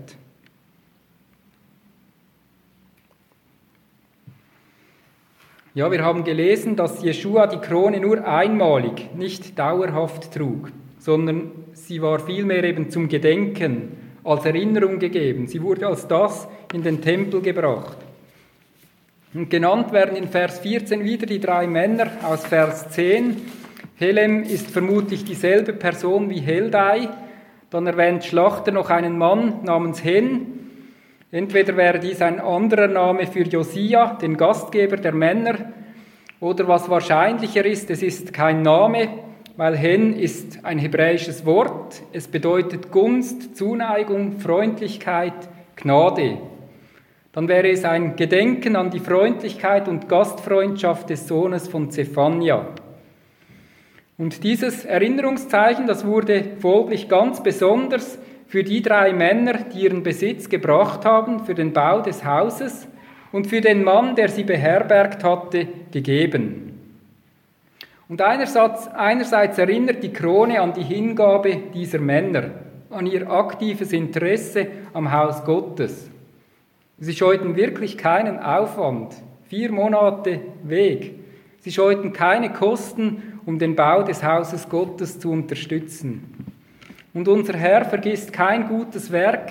Ja, wir haben gelesen, dass Jeschua die Krone nur einmalig, nicht dauerhaft trug, sondern sie war vielmehr eben zum Gedenken, als Erinnerung gegeben. Sie wurde als das in den Tempel gebracht. Und genannt werden in Vers vierzehn wieder die drei Männer aus Vers zehn. Helem ist vermutlich dieselbe Person wie Heldai. Dann erwähnt Schlachter noch einen Mann namens Hen. Entweder wäre dies ein anderer Name für Josia, den Gastgeber der Männer, oder was wahrscheinlicher ist, es ist kein Name, weil Hen ist ein hebräisches Wort. Es bedeutet Gunst, Zuneigung, Freundlichkeit, Gnade. Dann wäre es ein Gedenken an die Freundlichkeit und Gastfreundschaft des Sohnes von Zephania. Und dieses Erinnerungszeichen, das wurde folglich ganz besonders für die drei Männer, die ihren Besitz gebracht haben, für den Bau des Hauses und für den Mann, der sie beherbergt hatte, gegeben. Und einerseits, einerseits erinnert die Krone an die Hingabe dieser Männer, an ihr aktives Interesse am Haus Gottes. Sie scheuten wirklich keinen Aufwand, vier Monate Weg. Sie scheuten keine Kosten, um den Bau des Hauses Gottes zu unterstützen. Und unser Herr vergisst kein gutes Werk,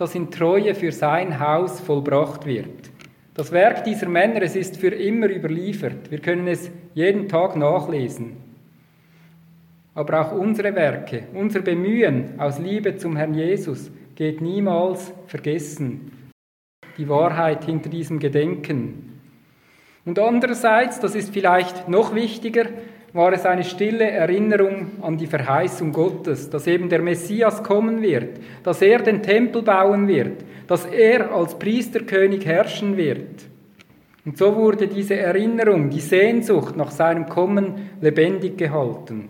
das in Treue für sein Haus vollbracht wird. Das Werk dieser Männer, es ist für immer überliefert. Wir können es jeden Tag nachlesen. Aber auch unsere Werke, unser Bemühen aus Liebe zum Herrn Jesus geht niemals vergessen. Die Wahrheit hinter diesem Gedenken. Und andererseits, das ist vielleicht noch wichtiger, war es eine stille Erinnerung an die Verheißung Gottes, dass eben der Messias kommen wird, dass er den Tempel bauen wird, dass er als Priesterkönig herrschen wird. Und so wurde diese Erinnerung, die Sehnsucht nach seinem Kommen lebendig gehalten.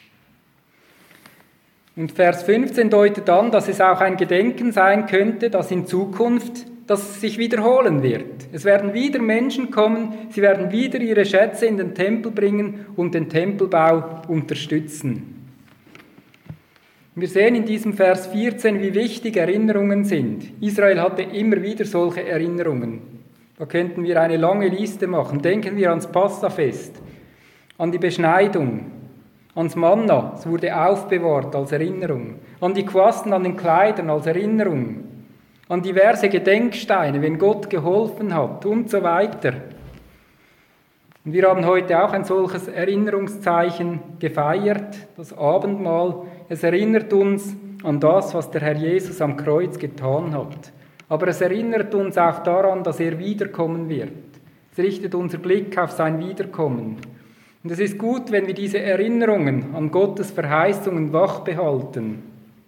Und Vers fünfzehn deutet an, dass es auch ein Gedenken sein könnte, das in Zukunft das sich wiederholen wird. Es werden wieder Menschen kommen, sie werden wieder ihre Schätze in den Tempel bringen und den Tempelbau unterstützen. Wir sehen in diesem Vers vierzehn, wie wichtig Erinnerungen sind. Israel hatte immer wieder solche Erinnerungen. Da könnten wir eine lange Liste machen. Denken wir ans Passafest, an die Beschneidung, ans Manna, es wurde aufbewahrt als Erinnerung, an die Quasten an den Kleidern als Erinnerung, an diverse Gedenksteine, wenn Gott geholfen hat und so weiter. Und wir haben heute auch ein solches Erinnerungszeichen gefeiert, das Abendmahl. Es erinnert uns an das, was der Herr Jesus am Kreuz getan hat. Aber es erinnert uns auch daran, dass er wiederkommen wird. Es richtet unser Blick auf sein Wiederkommen. Und es ist gut, wenn wir diese Erinnerungen an Gottes Verheißungen wach behalten.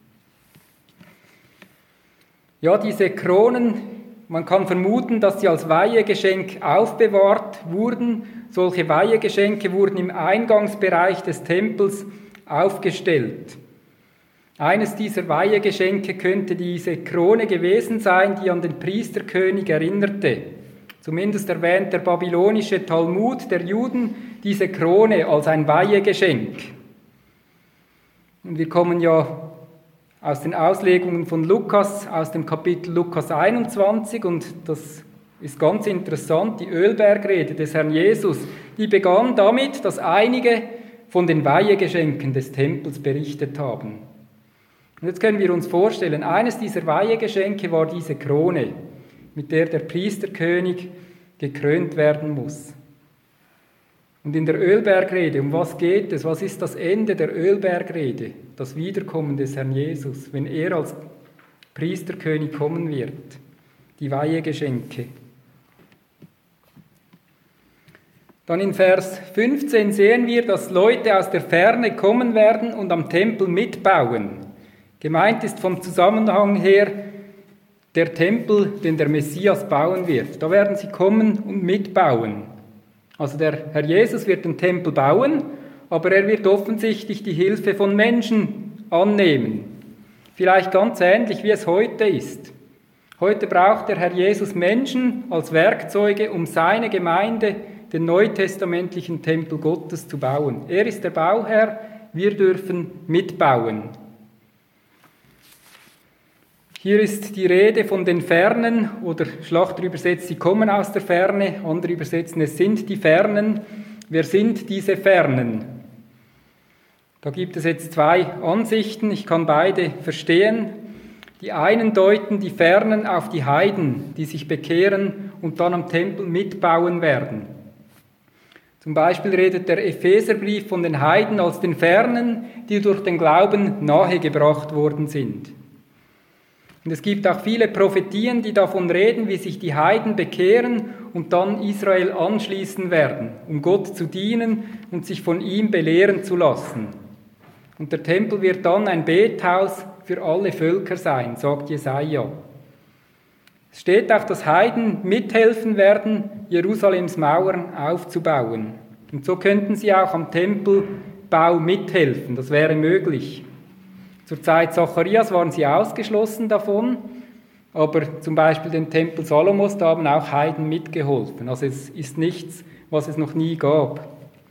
Ja, diese Kronen, man kann vermuten, dass sie als Weihegeschenk aufbewahrt wurden. Solche Weihegeschenke wurden im Eingangsbereich des Tempels aufgestellt. Eines dieser Weihegeschenke könnte diese Krone gewesen sein, die an den Priesterkönig erinnerte. Zumindest erwähnt der babylonische Talmud der Juden diese Krone als ein Weihegeschenk. Und wir kommen ja aus den Auslegungen von Lukas, aus dem Kapitel Lukas einundzwanzig, und das ist ganz interessant, die Ölbergrede des Herrn Jesus, die begann damit, dass einige von den Weihegeschenken des Tempels berichtet haben. Und jetzt können wir uns vorstellen, eines dieser Weihegeschenke war diese Krone, mit der der Priesterkönig gekrönt werden muss. Und in der Ölbergrede, um was geht es? Was ist das Ende der Ölbergrede? Das Wiederkommen des Herrn Jesus, wenn er als Priesterkönig kommen wird. Die Weihegeschenke. Dann in Vers fünfzehn sehen wir, dass Leute aus der Ferne kommen werden und am Tempel mitbauen. Gemeint ist vom Zusammenhang her der Tempel, den der Messias bauen wird. Da werden sie kommen und mitbauen. Also der Herr Jesus wird den Tempel bauen, aber er wird offensichtlich die Hilfe von Menschen annehmen. Vielleicht ganz ähnlich, wie es heute ist. Heute braucht der Herr Jesus Menschen als Werkzeuge, um seine Gemeinde, den neutestamentlichen Tempel Gottes, zu bauen. Er ist der Bauherr, wir dürfen mitbauen. Hier ist die Rede von den Fernen, oder Schlachter übersetzt, sie kommen aus der Ferne, andere übersetzen, es sind die Fernen. Wer sind diese Fernen? Da gibt es jetzt zwei Ansichten, ich kann beide verstehen. Die einen deuten die Fernen auf die Heiden, die sich bekehren und dann am Tempel mitbauen werden. Zum Beispiel redet der Epheserbrief von den Heiden als den Fernen, die durch den Glauben nahegebracht worden sind. Und es gibt auch viele Prophetien, die davon reden, wie sich die Heiden bekehren und dann Israel anschließen werden, um Gott zu dienen und sich von ihm belehren zu lassen. Und der Tempel wird dann ein Bethaus für alle Völker sein, sagt Jesaja. Es steht auch, dass Heiden mithelfen werden, Jerusalems Mauern aufzubauen. Und so könnten sie auch am Tempelbau mithelfen, das wäre möglich. Zur Zeit Zacharias waren sie ausgeschlossen davon, aber zum Beispiel den Tempel Salomos, da haben auch Heiden mitgeholfen. Also es ist nichts, was es noch nie gab.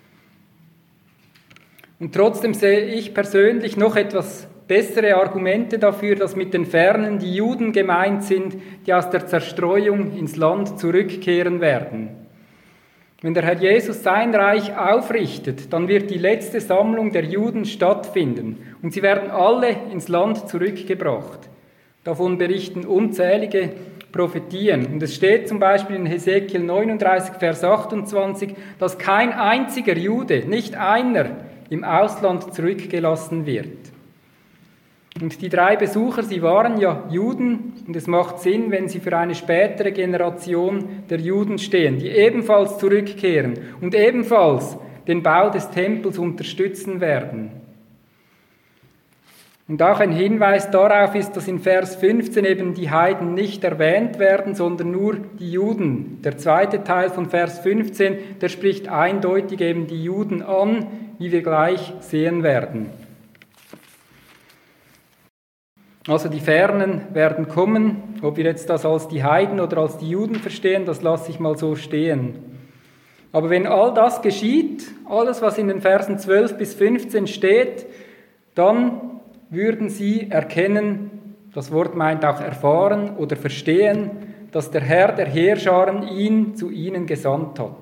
Und trotzdem sehe ich persönlich noch etwas bessere Argumente dafür, dass mit den Fernen die Juden gemeint sind, die aus der Zerstreuung ins Land zurückkehren werden. Wenn der Herr Jesus sein Reich aufrichtet, dann wird die letzte Sammlung der Juden stattfinden und sie werden alle ins Land zurückgebracht. Davon berichten unzählige Prophetien. Und es steht zum Beispiel in Hesekiel neununddreißig, Vers achtundzwanzig, dass kein einziger Jude, nicht einer, im Ausland zurückgelassen wird. Und die drei Besucher, sie waren ja Juden, und es macht Sinn, wenn sie für eine spätere Generation der Juden stehen, die ebenfalls zurückkehren und ebenfalls den Bau des Tempels unterstützen werden. Und auch ein Hinweis darauf ist, dass in Vers fünfzehn eben die Heiden nicht erwähnt werden, sondern nur die Juden. Der zweite Teil von Vers fünfzehn, der spricht eindeutig eben die Juden an, wie wir gleich sehen werden. Also die Fernen werden kommen, ob wir jetzt das als die Heiden oder als die Juden verstehen, das lasse ich mal so stehen. Aber wenn all das geschieht, alles was in den Versen zwölf bis fünfzehn steht, dann würden sie erkennen, das Wort meint auch erfahren oder verstehen, dass der Herr der Heerscharen ihn zu ihnen gesandt hat.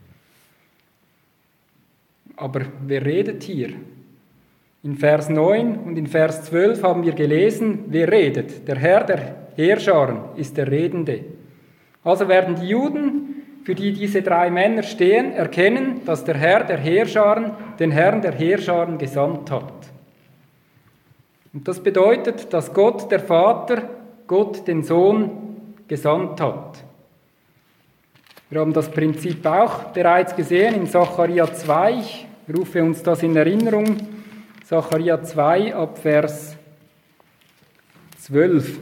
Aber wer redet hier? In Vers neun und in Vers zwölf haben wir gelesen, wer redet? Der Herr der Heerscharen ist der Redende. Also werden die Juden, für die diese drei Männer stehen, erkennen, dass der Herr der Heerscharen den Herrn der Heerscharen gesandt hat. Und das bedeutet, dass Gott, der Vater, Gott, den Sohn, gesandt hat. Wir haben das Prinzip auch bereits gesehen in Sacharja zwei. Ich rufe uns das in Erinnerung. Sacharja zwei ab Vers zwölf.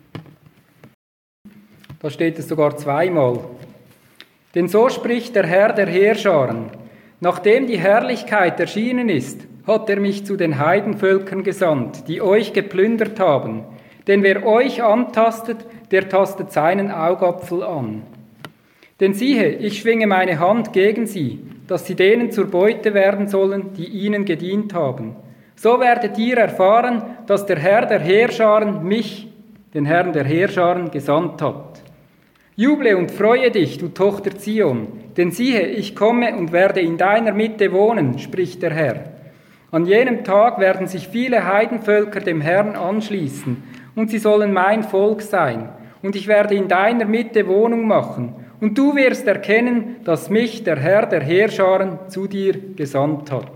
Da steht es sogar zweimal. Denn so spricht der Herr der Heerscharen: Nachdem die Herrlichkeit erschienen ist, hat er mich zu den Heidenvölkern gesandt, die euch geplündert haben. Denn wer euch antastet, der tastet seinen Augapfel an. Denn siehe, ich schwinge meine Hand gegen sie, dass sie denen zur Beute werden sollen, die ihnen gedient haben. So werdet ihr erfahren, dass der Herr der Heerscharen mich, den Herrn der Heerscharen, gesandt hat. Juble und freue dich, du Tochter Zion, denn siehe, ich komme und werde in deiner Mitte wohnen, spricht der Herr. An jenem Tag werden sich viele Heidenvölker dem Herrn anschließen, und sie sollen mein Volk sein, und ich werde in deiner Mitte Wohnung machen, und du wirst erkennen, dass mich der Herr der Heerscharen zu dir gesandt hat.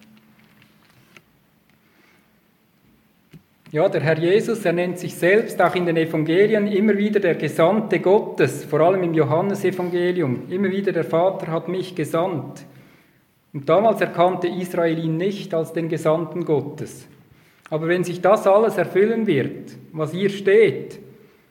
Ja, der Herr Jesus, er nennt sich selbst auch in den Evangelien immer wieder der Gesandte Gottes, vor allem im Johannesevangelium. Immer wieder, der Vater hat mich gesandt. Und damals erkannte Israel ihn nicht als den Gesandten Gottes. Aber wenn sich das alles erfüllen wird, was hier steht,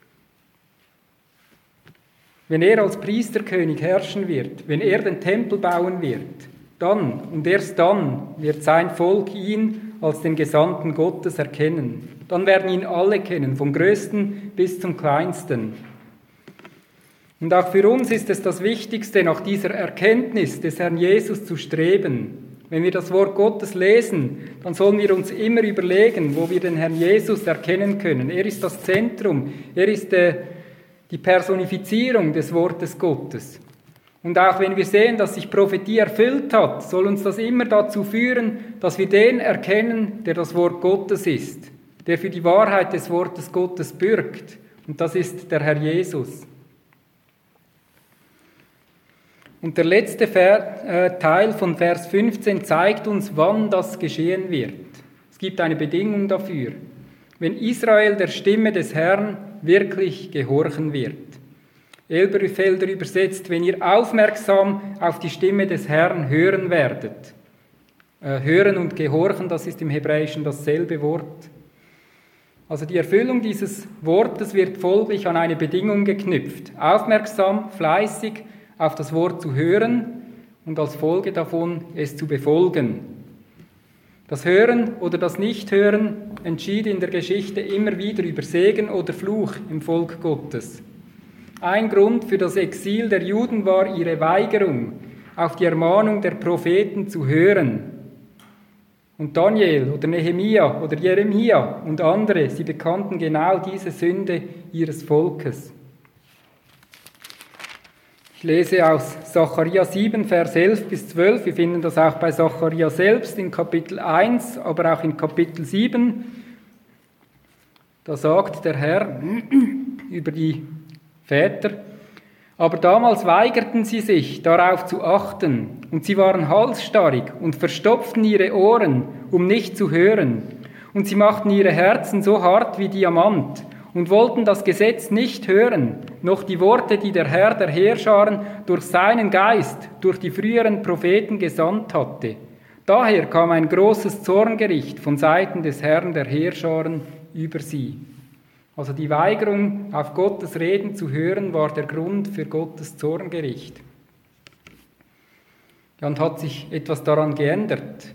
wenn er als Priesterkönig herrschen wird, wenn er den Tempel bauen wird, dann und erst dann wird sein Volk ihn als den Gesandten Gottes erkennen. Dann werden ihn alle kennen, vom Größten bis zum Kleinsten. Und auch für uns ist es das Wichtigste, nach dieser Erkenntnis des Herrn Jesus zu streben. Wenn wir das Wort Gottes lesen, dann sollen wir uns immer überlegen, wo wir den Herrn Jesus erkennen können. Er ist das Zentrum, er ist äh, die Personifizierung des Wortes Gottes. Und auch wenn wir sehen, dass sich Prophetie erfüllt hat, soll uns das immer dazu führen, dass wir den erkennen, der das Wort Gottes ist, der für die Wahrheit des Wortes Gottes bürgt. Und das ist der Herr Jesus. Und der letzte Teil von Vers fünfzehn zeigt uns, wann das geschehen wird. Es gibt eine Bedingung dafür. Wenn Israel der Stimme des Herrn wirklich gehorchen wird. Elberfelder übersetzt, wenn ihr aufmerksam auf die Stimme des Herrn hören werdet. Äh, hören und gehorchen, das ist im Hebräischen dasselbe Wort. Also die Erfüllung dieses Wortes wird folglich an eine Bedingung geknüpft. Aufmerksam, fleißig auf das Wort zu hören und als Folge davon es zu befolgen. Das Hören oder das Nichthören entschied in der Geschichte immer wieder über Segen oder Fluch im Volk Gottes. Ein Grund für das Exil der Juden war ihre Weigerung, auf die Ermahnung der Propheten zu hören. Und Daniel oder Nehemia oder Jeremia und andere, sie bekannten genau diese Sünde ihres Volkes. Ich lese aus Sacharja sieben, Vers elf bis zwölf. Wir finden das auch bei Sacharja selbst in Kapitel eins, aber auch in Kapitel sieben. Da sagt der Herr über die Väter: Aber damals weigerten sie sich, darauf zu achten, und sie waren halsstarrig und verstopften ihre Ohren, um nicht zu hören. Und sie machten ihre Herzen so hart wie Diamant und wollten das Gesetz nicht hören, noch die Worte, die der Herr der Heerscharen durch seinen Geist, durch die früheren Propheten gesandt hatte. Daher kam ein großes Zorngericht von Seiten des Herrn der Heerscharen über sie. Also die Weigerung, auf Gottes Reden zu hören, war der Grund für Gottes Zorngericht. Ja, und hat sich etwas daran geändert?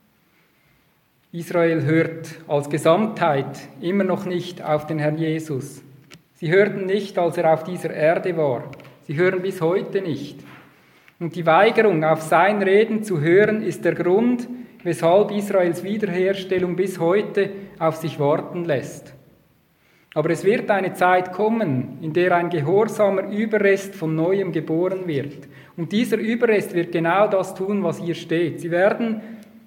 Israel hört als Gesamtheit immer noch nicht auf den Herrn Jesus. Sie hörten nicht, als er auf dieser Erde war. Sie hören bis heute nicht. Und die Weigerung, auf sein Reden zu hören, ist der Grund, weshalb Israels Wiederherstellung bis heute auf sich warten lässt. Aber es wird eine Zeit kommen, in der ein gehorsamer Überrest von Neuem geboren wird. Und dieser Überrest wird genau das tun, was hier steht. Sie werden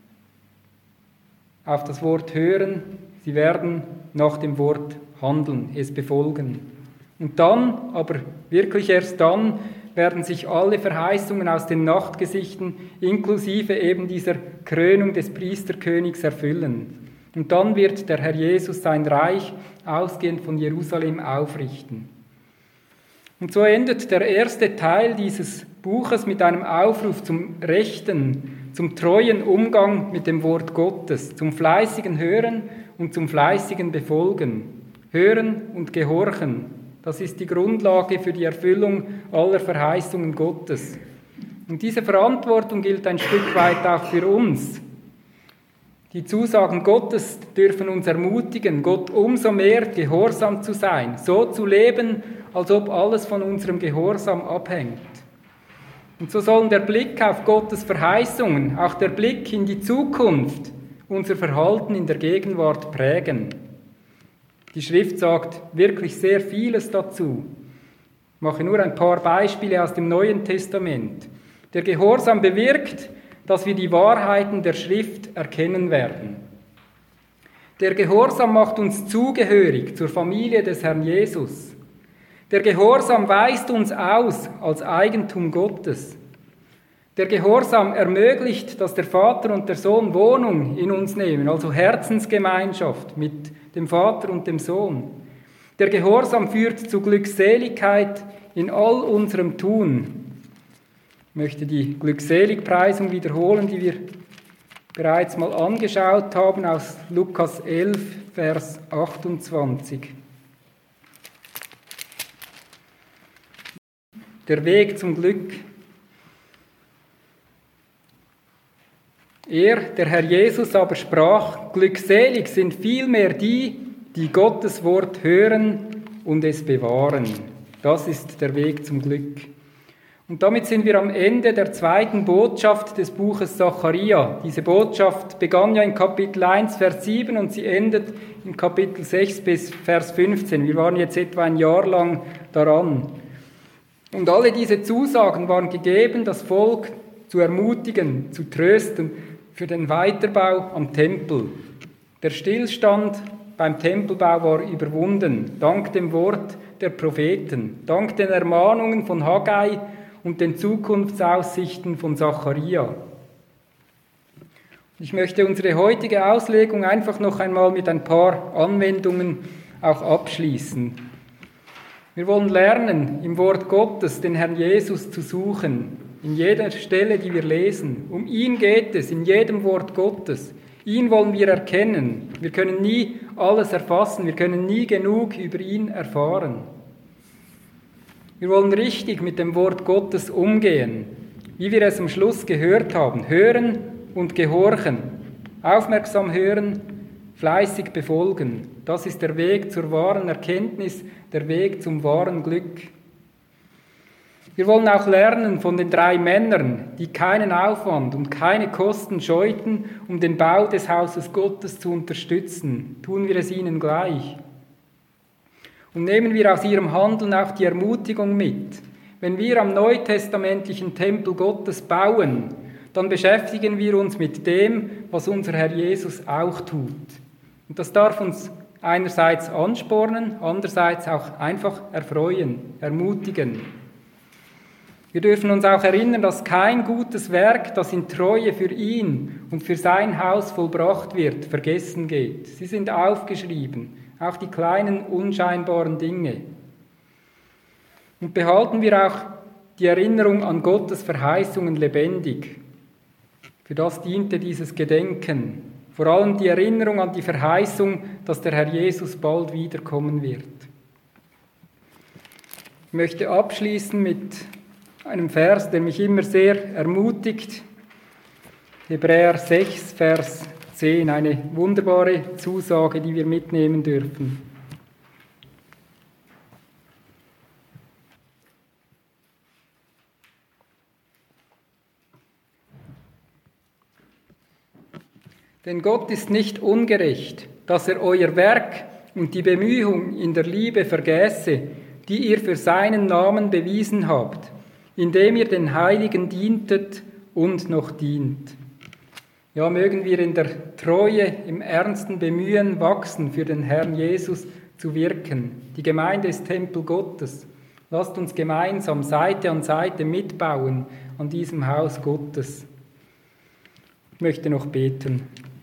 auf das Wort hören, sie werden nach dem Wort handeln, es befolgen. Und dann, aber wirklich erst dann, werden sich alle Verheißungen aus den Nachtgesichten inklusive eben dieser Krönung des Priesterkönigs erfüllen. Und dann wird der Herr Jesus sein Reich ausgehend von Jerusalem aufrichten. Und so endet der erste Teil dieses Buches mit einem Aufruf zum rechten, zum treuen Umgang mit dem Wort Gottes, zum fleißigen Hören und zum fleißigen Befolgen. Hören und Gehorchen, das ist die Grundlage für die Erfüllung aller Verheißungen Gottes. Und diese Verantwortung gilt ein Stück weit auch für uns. Die Zusagen Gottes dürfen uns ermutigen, Gott umso mehr gehorsam zu sein, so zu leben, als ob alles von unserem Gehorsam abhängt. Und so sollen der Blick auf Gottes Verheißungen, auch der Blick in die Zukunft, unser Verhalten in der Gegenwart prägen. Die Schrift sagt wirklich sehr vieles dazu. Ich mache nur ein paar Beispiele aus dem Neuen Testament. Der Gehorsam bewirkt, dass wir die Wahrheiten der Schrift erkennen werden. Der Gehorsam macht uns zugehörig zur Familie des Herrn Jesus. Der Gehorsam weist uns aus als Eigentum Gottes. Der Gehorsam ermöglicht, dass der Vater und der Sohn Wohnung in uns nehmen, also Herzensgemeinschaft mit dem Vater und dem Sohn. Der Gehorsam führt zu Glückseligkeit in all unserem Tun. Ich möchte die Glückseligpreisung wiederholen, die wir bereits mal angeschaut haben, aus Lukas elf, Vers achtundzwanzig. Der Weg zum Glück. Er, der Herr Jesus, aber sprach: Glückselig sind vielmehr die, die Gottes Wort hören und es bewahren. Das ist der Weg zum Glück. Und damit sind wir am Ende der zweiten Botschaft des Buches Sacharja. Diese Botschaft begann ja in Kapitel eins, Vers sieben und sie endet in Kapitel sechs bis Vers fünfzehn. Wir waren jetzt etwa ein Jahr lang daran. Und alle diese Zusagen waren gegeben, das Volk zu ermutigen, zu trösten für den Weiterbau am Tempel. Der Stillstand beim Tempelbau war überwunden, dank dem Wort der Propheten, dank den Ermahnungen von Haggai und den Zukunftsaussichten von Sacharja. Ich möchte unsere heutige Auslegung einfach noch einmal mit ein paar Anwendungen auch abschließen. Wir wollen lernen, im Wort Gottes den Herrn Jesus zu suchen, in jeder Stelle, die wir lesen. Um ihn geht es, in jedem Wort Gottes. Ihn wollen wir erkennen. Wir können nie alles erfassen, wir können nie genug über ihn erfahren. Wir wollen richtig mit dem Wort Gottes umgehen, wie wir es am Schluss gehört haben. Hören und gehorchen, aufmerksam hören, fleißig befolgen. Das ist der Weg zur wahren Erkenntnis, der Weg zum wahren Glück. Wir wollen auch lernen von den drei Männern, die keinen Aufwand und keine Kosten scheuten, um den Bau des Hauses Gottes zu unterstützen. Tun wir es ihnen gleich. Und nehmen wir aus ihrem Handeln auch die Ermutigung mit. Wenn wir am neutestamentlichen Tempel Gottes bauen, dann beschäftigen wir uns mit dem, was unser Herr Jesus auch tut. Und das darf uns einerseits anspornen, andererseits auch einfach erfreuen, ermutigen. Wir dürfen uns auch erinnern, dass kein gutes Werk, das in Treue für ihn und für sein Haus vollbracht wird, vergessen geht. Sie sind aufgeschrieben, auch die kleinen, unscheinbaren Dinge. Und behalten wir auch die Erinnerung an Gottes Verheißungen lebendig. Für das diente dieses Gedenken. Vor allem die Erinnerung an die Verheißung, dass der Herr Jesus bald wiederkommen wird. Ich möchte abschließen mit einem Vers, der mich immer sehr ermutigt. Hebräer sechs, Vers zehn, eine wunderbare Zusage, die wir mitnehmen dürfen. Denn Gott ist nicht ungerecht, dass er euer Werk und die Bemühung in der Liebe vergäße, die ihr für seinen Namen bewiesen habt, indem ihr den Heiligen dientet und noch dient. Ja, mögen wir in der Treue, im ernsten Bemühen wachsen, für den Herrn Jesus zu wirken. Die Gemeinde ist Tempel Gottes. Lasst uns gemeinsam Seite an Seite mitbauen an diesem Haus Gottes. Ich möchte noch beten.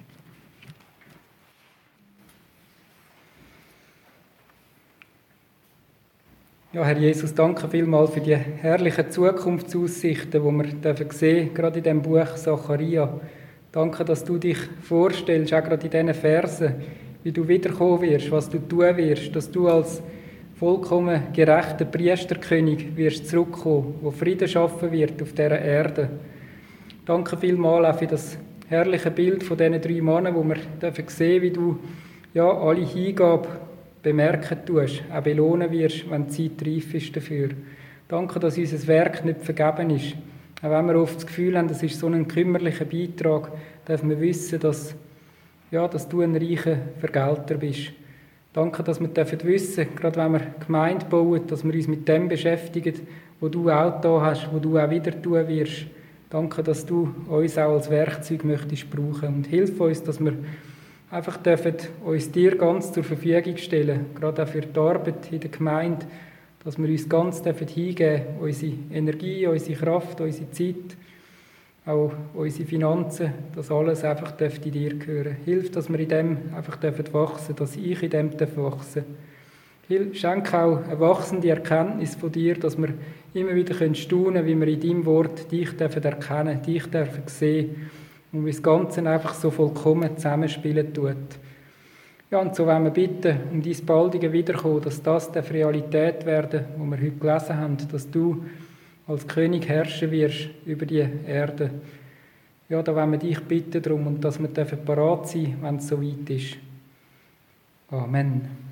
Ja, Herr Jesus, danke vielmals für die herrlichen Zukunftsaussichten, die wir dürfen sehen, gerade in diesem Buch Zacharia. Danke, dass du dich vorstellst, auch gerade in diesen Versen, wie du wiederkommen wirst, was du tun wirst, dass du als vollkommen gerechter Priesterkönig wirst zurückkommen, der Frieden schaffen wird auf dieser Erde. Danke vielmals auch für das herrliche Bild von diesen drei Männern, wo wir dürfen sehen, wie du ja, alle Hingabe bemerken tust, auch belohnen wirst, wenn die Zeit reif ist dafür. Danke, dass unser Werk nicht vergeben ist. Auch wenn wir oft das Gefühl haben, das ist so ein kümmerlicher Beitrag, dürfen wir wissen, dass, ja, dass du ein reicher Vergelter bist. Danke, dass wir dürfen wissen, gerade wenn wir Gemeinde bauen, dass wir uns mit dem beschäftigen, wo du auch da hast, wo du auch wieder tun wirst. Danke, dass du uns auch als Werkzeug möchtest brauchen. Und hilf uns, dass wir einfach dürfen uns dir ganz zur Verfügung stellen, gerade auch für die Arbeit in der Gemeinde, dass wir uns ganz dürfen hingeben, unsere Energie, unsere Kraft, unsere Zeit, auch unsere Finanzen, das alles einfach dürfte dir gehören. Hilf, dass wir in dem einfach dürfen wachsen, dass ich in dem darf wachsen. Schenke auch eine wachsende Erkenntnis von dir, dass wir immer wieder staunen können, wie wir in deinem Wort dich dürfen erkennen, dich dürfen sehen und wie das Ganze einfach so vollkommen zusammenspielen tut. Ja, und so wollen wir bitten um dein baldige Wiederkommen, dass das die Realität werden, wo wir heute gelesen haben, dass du als König herrschen wirst über die Erde. Ja, da wollen wir dich bitten darum und dass wir parat sein dürfen, wenn es so weit ist. Amen.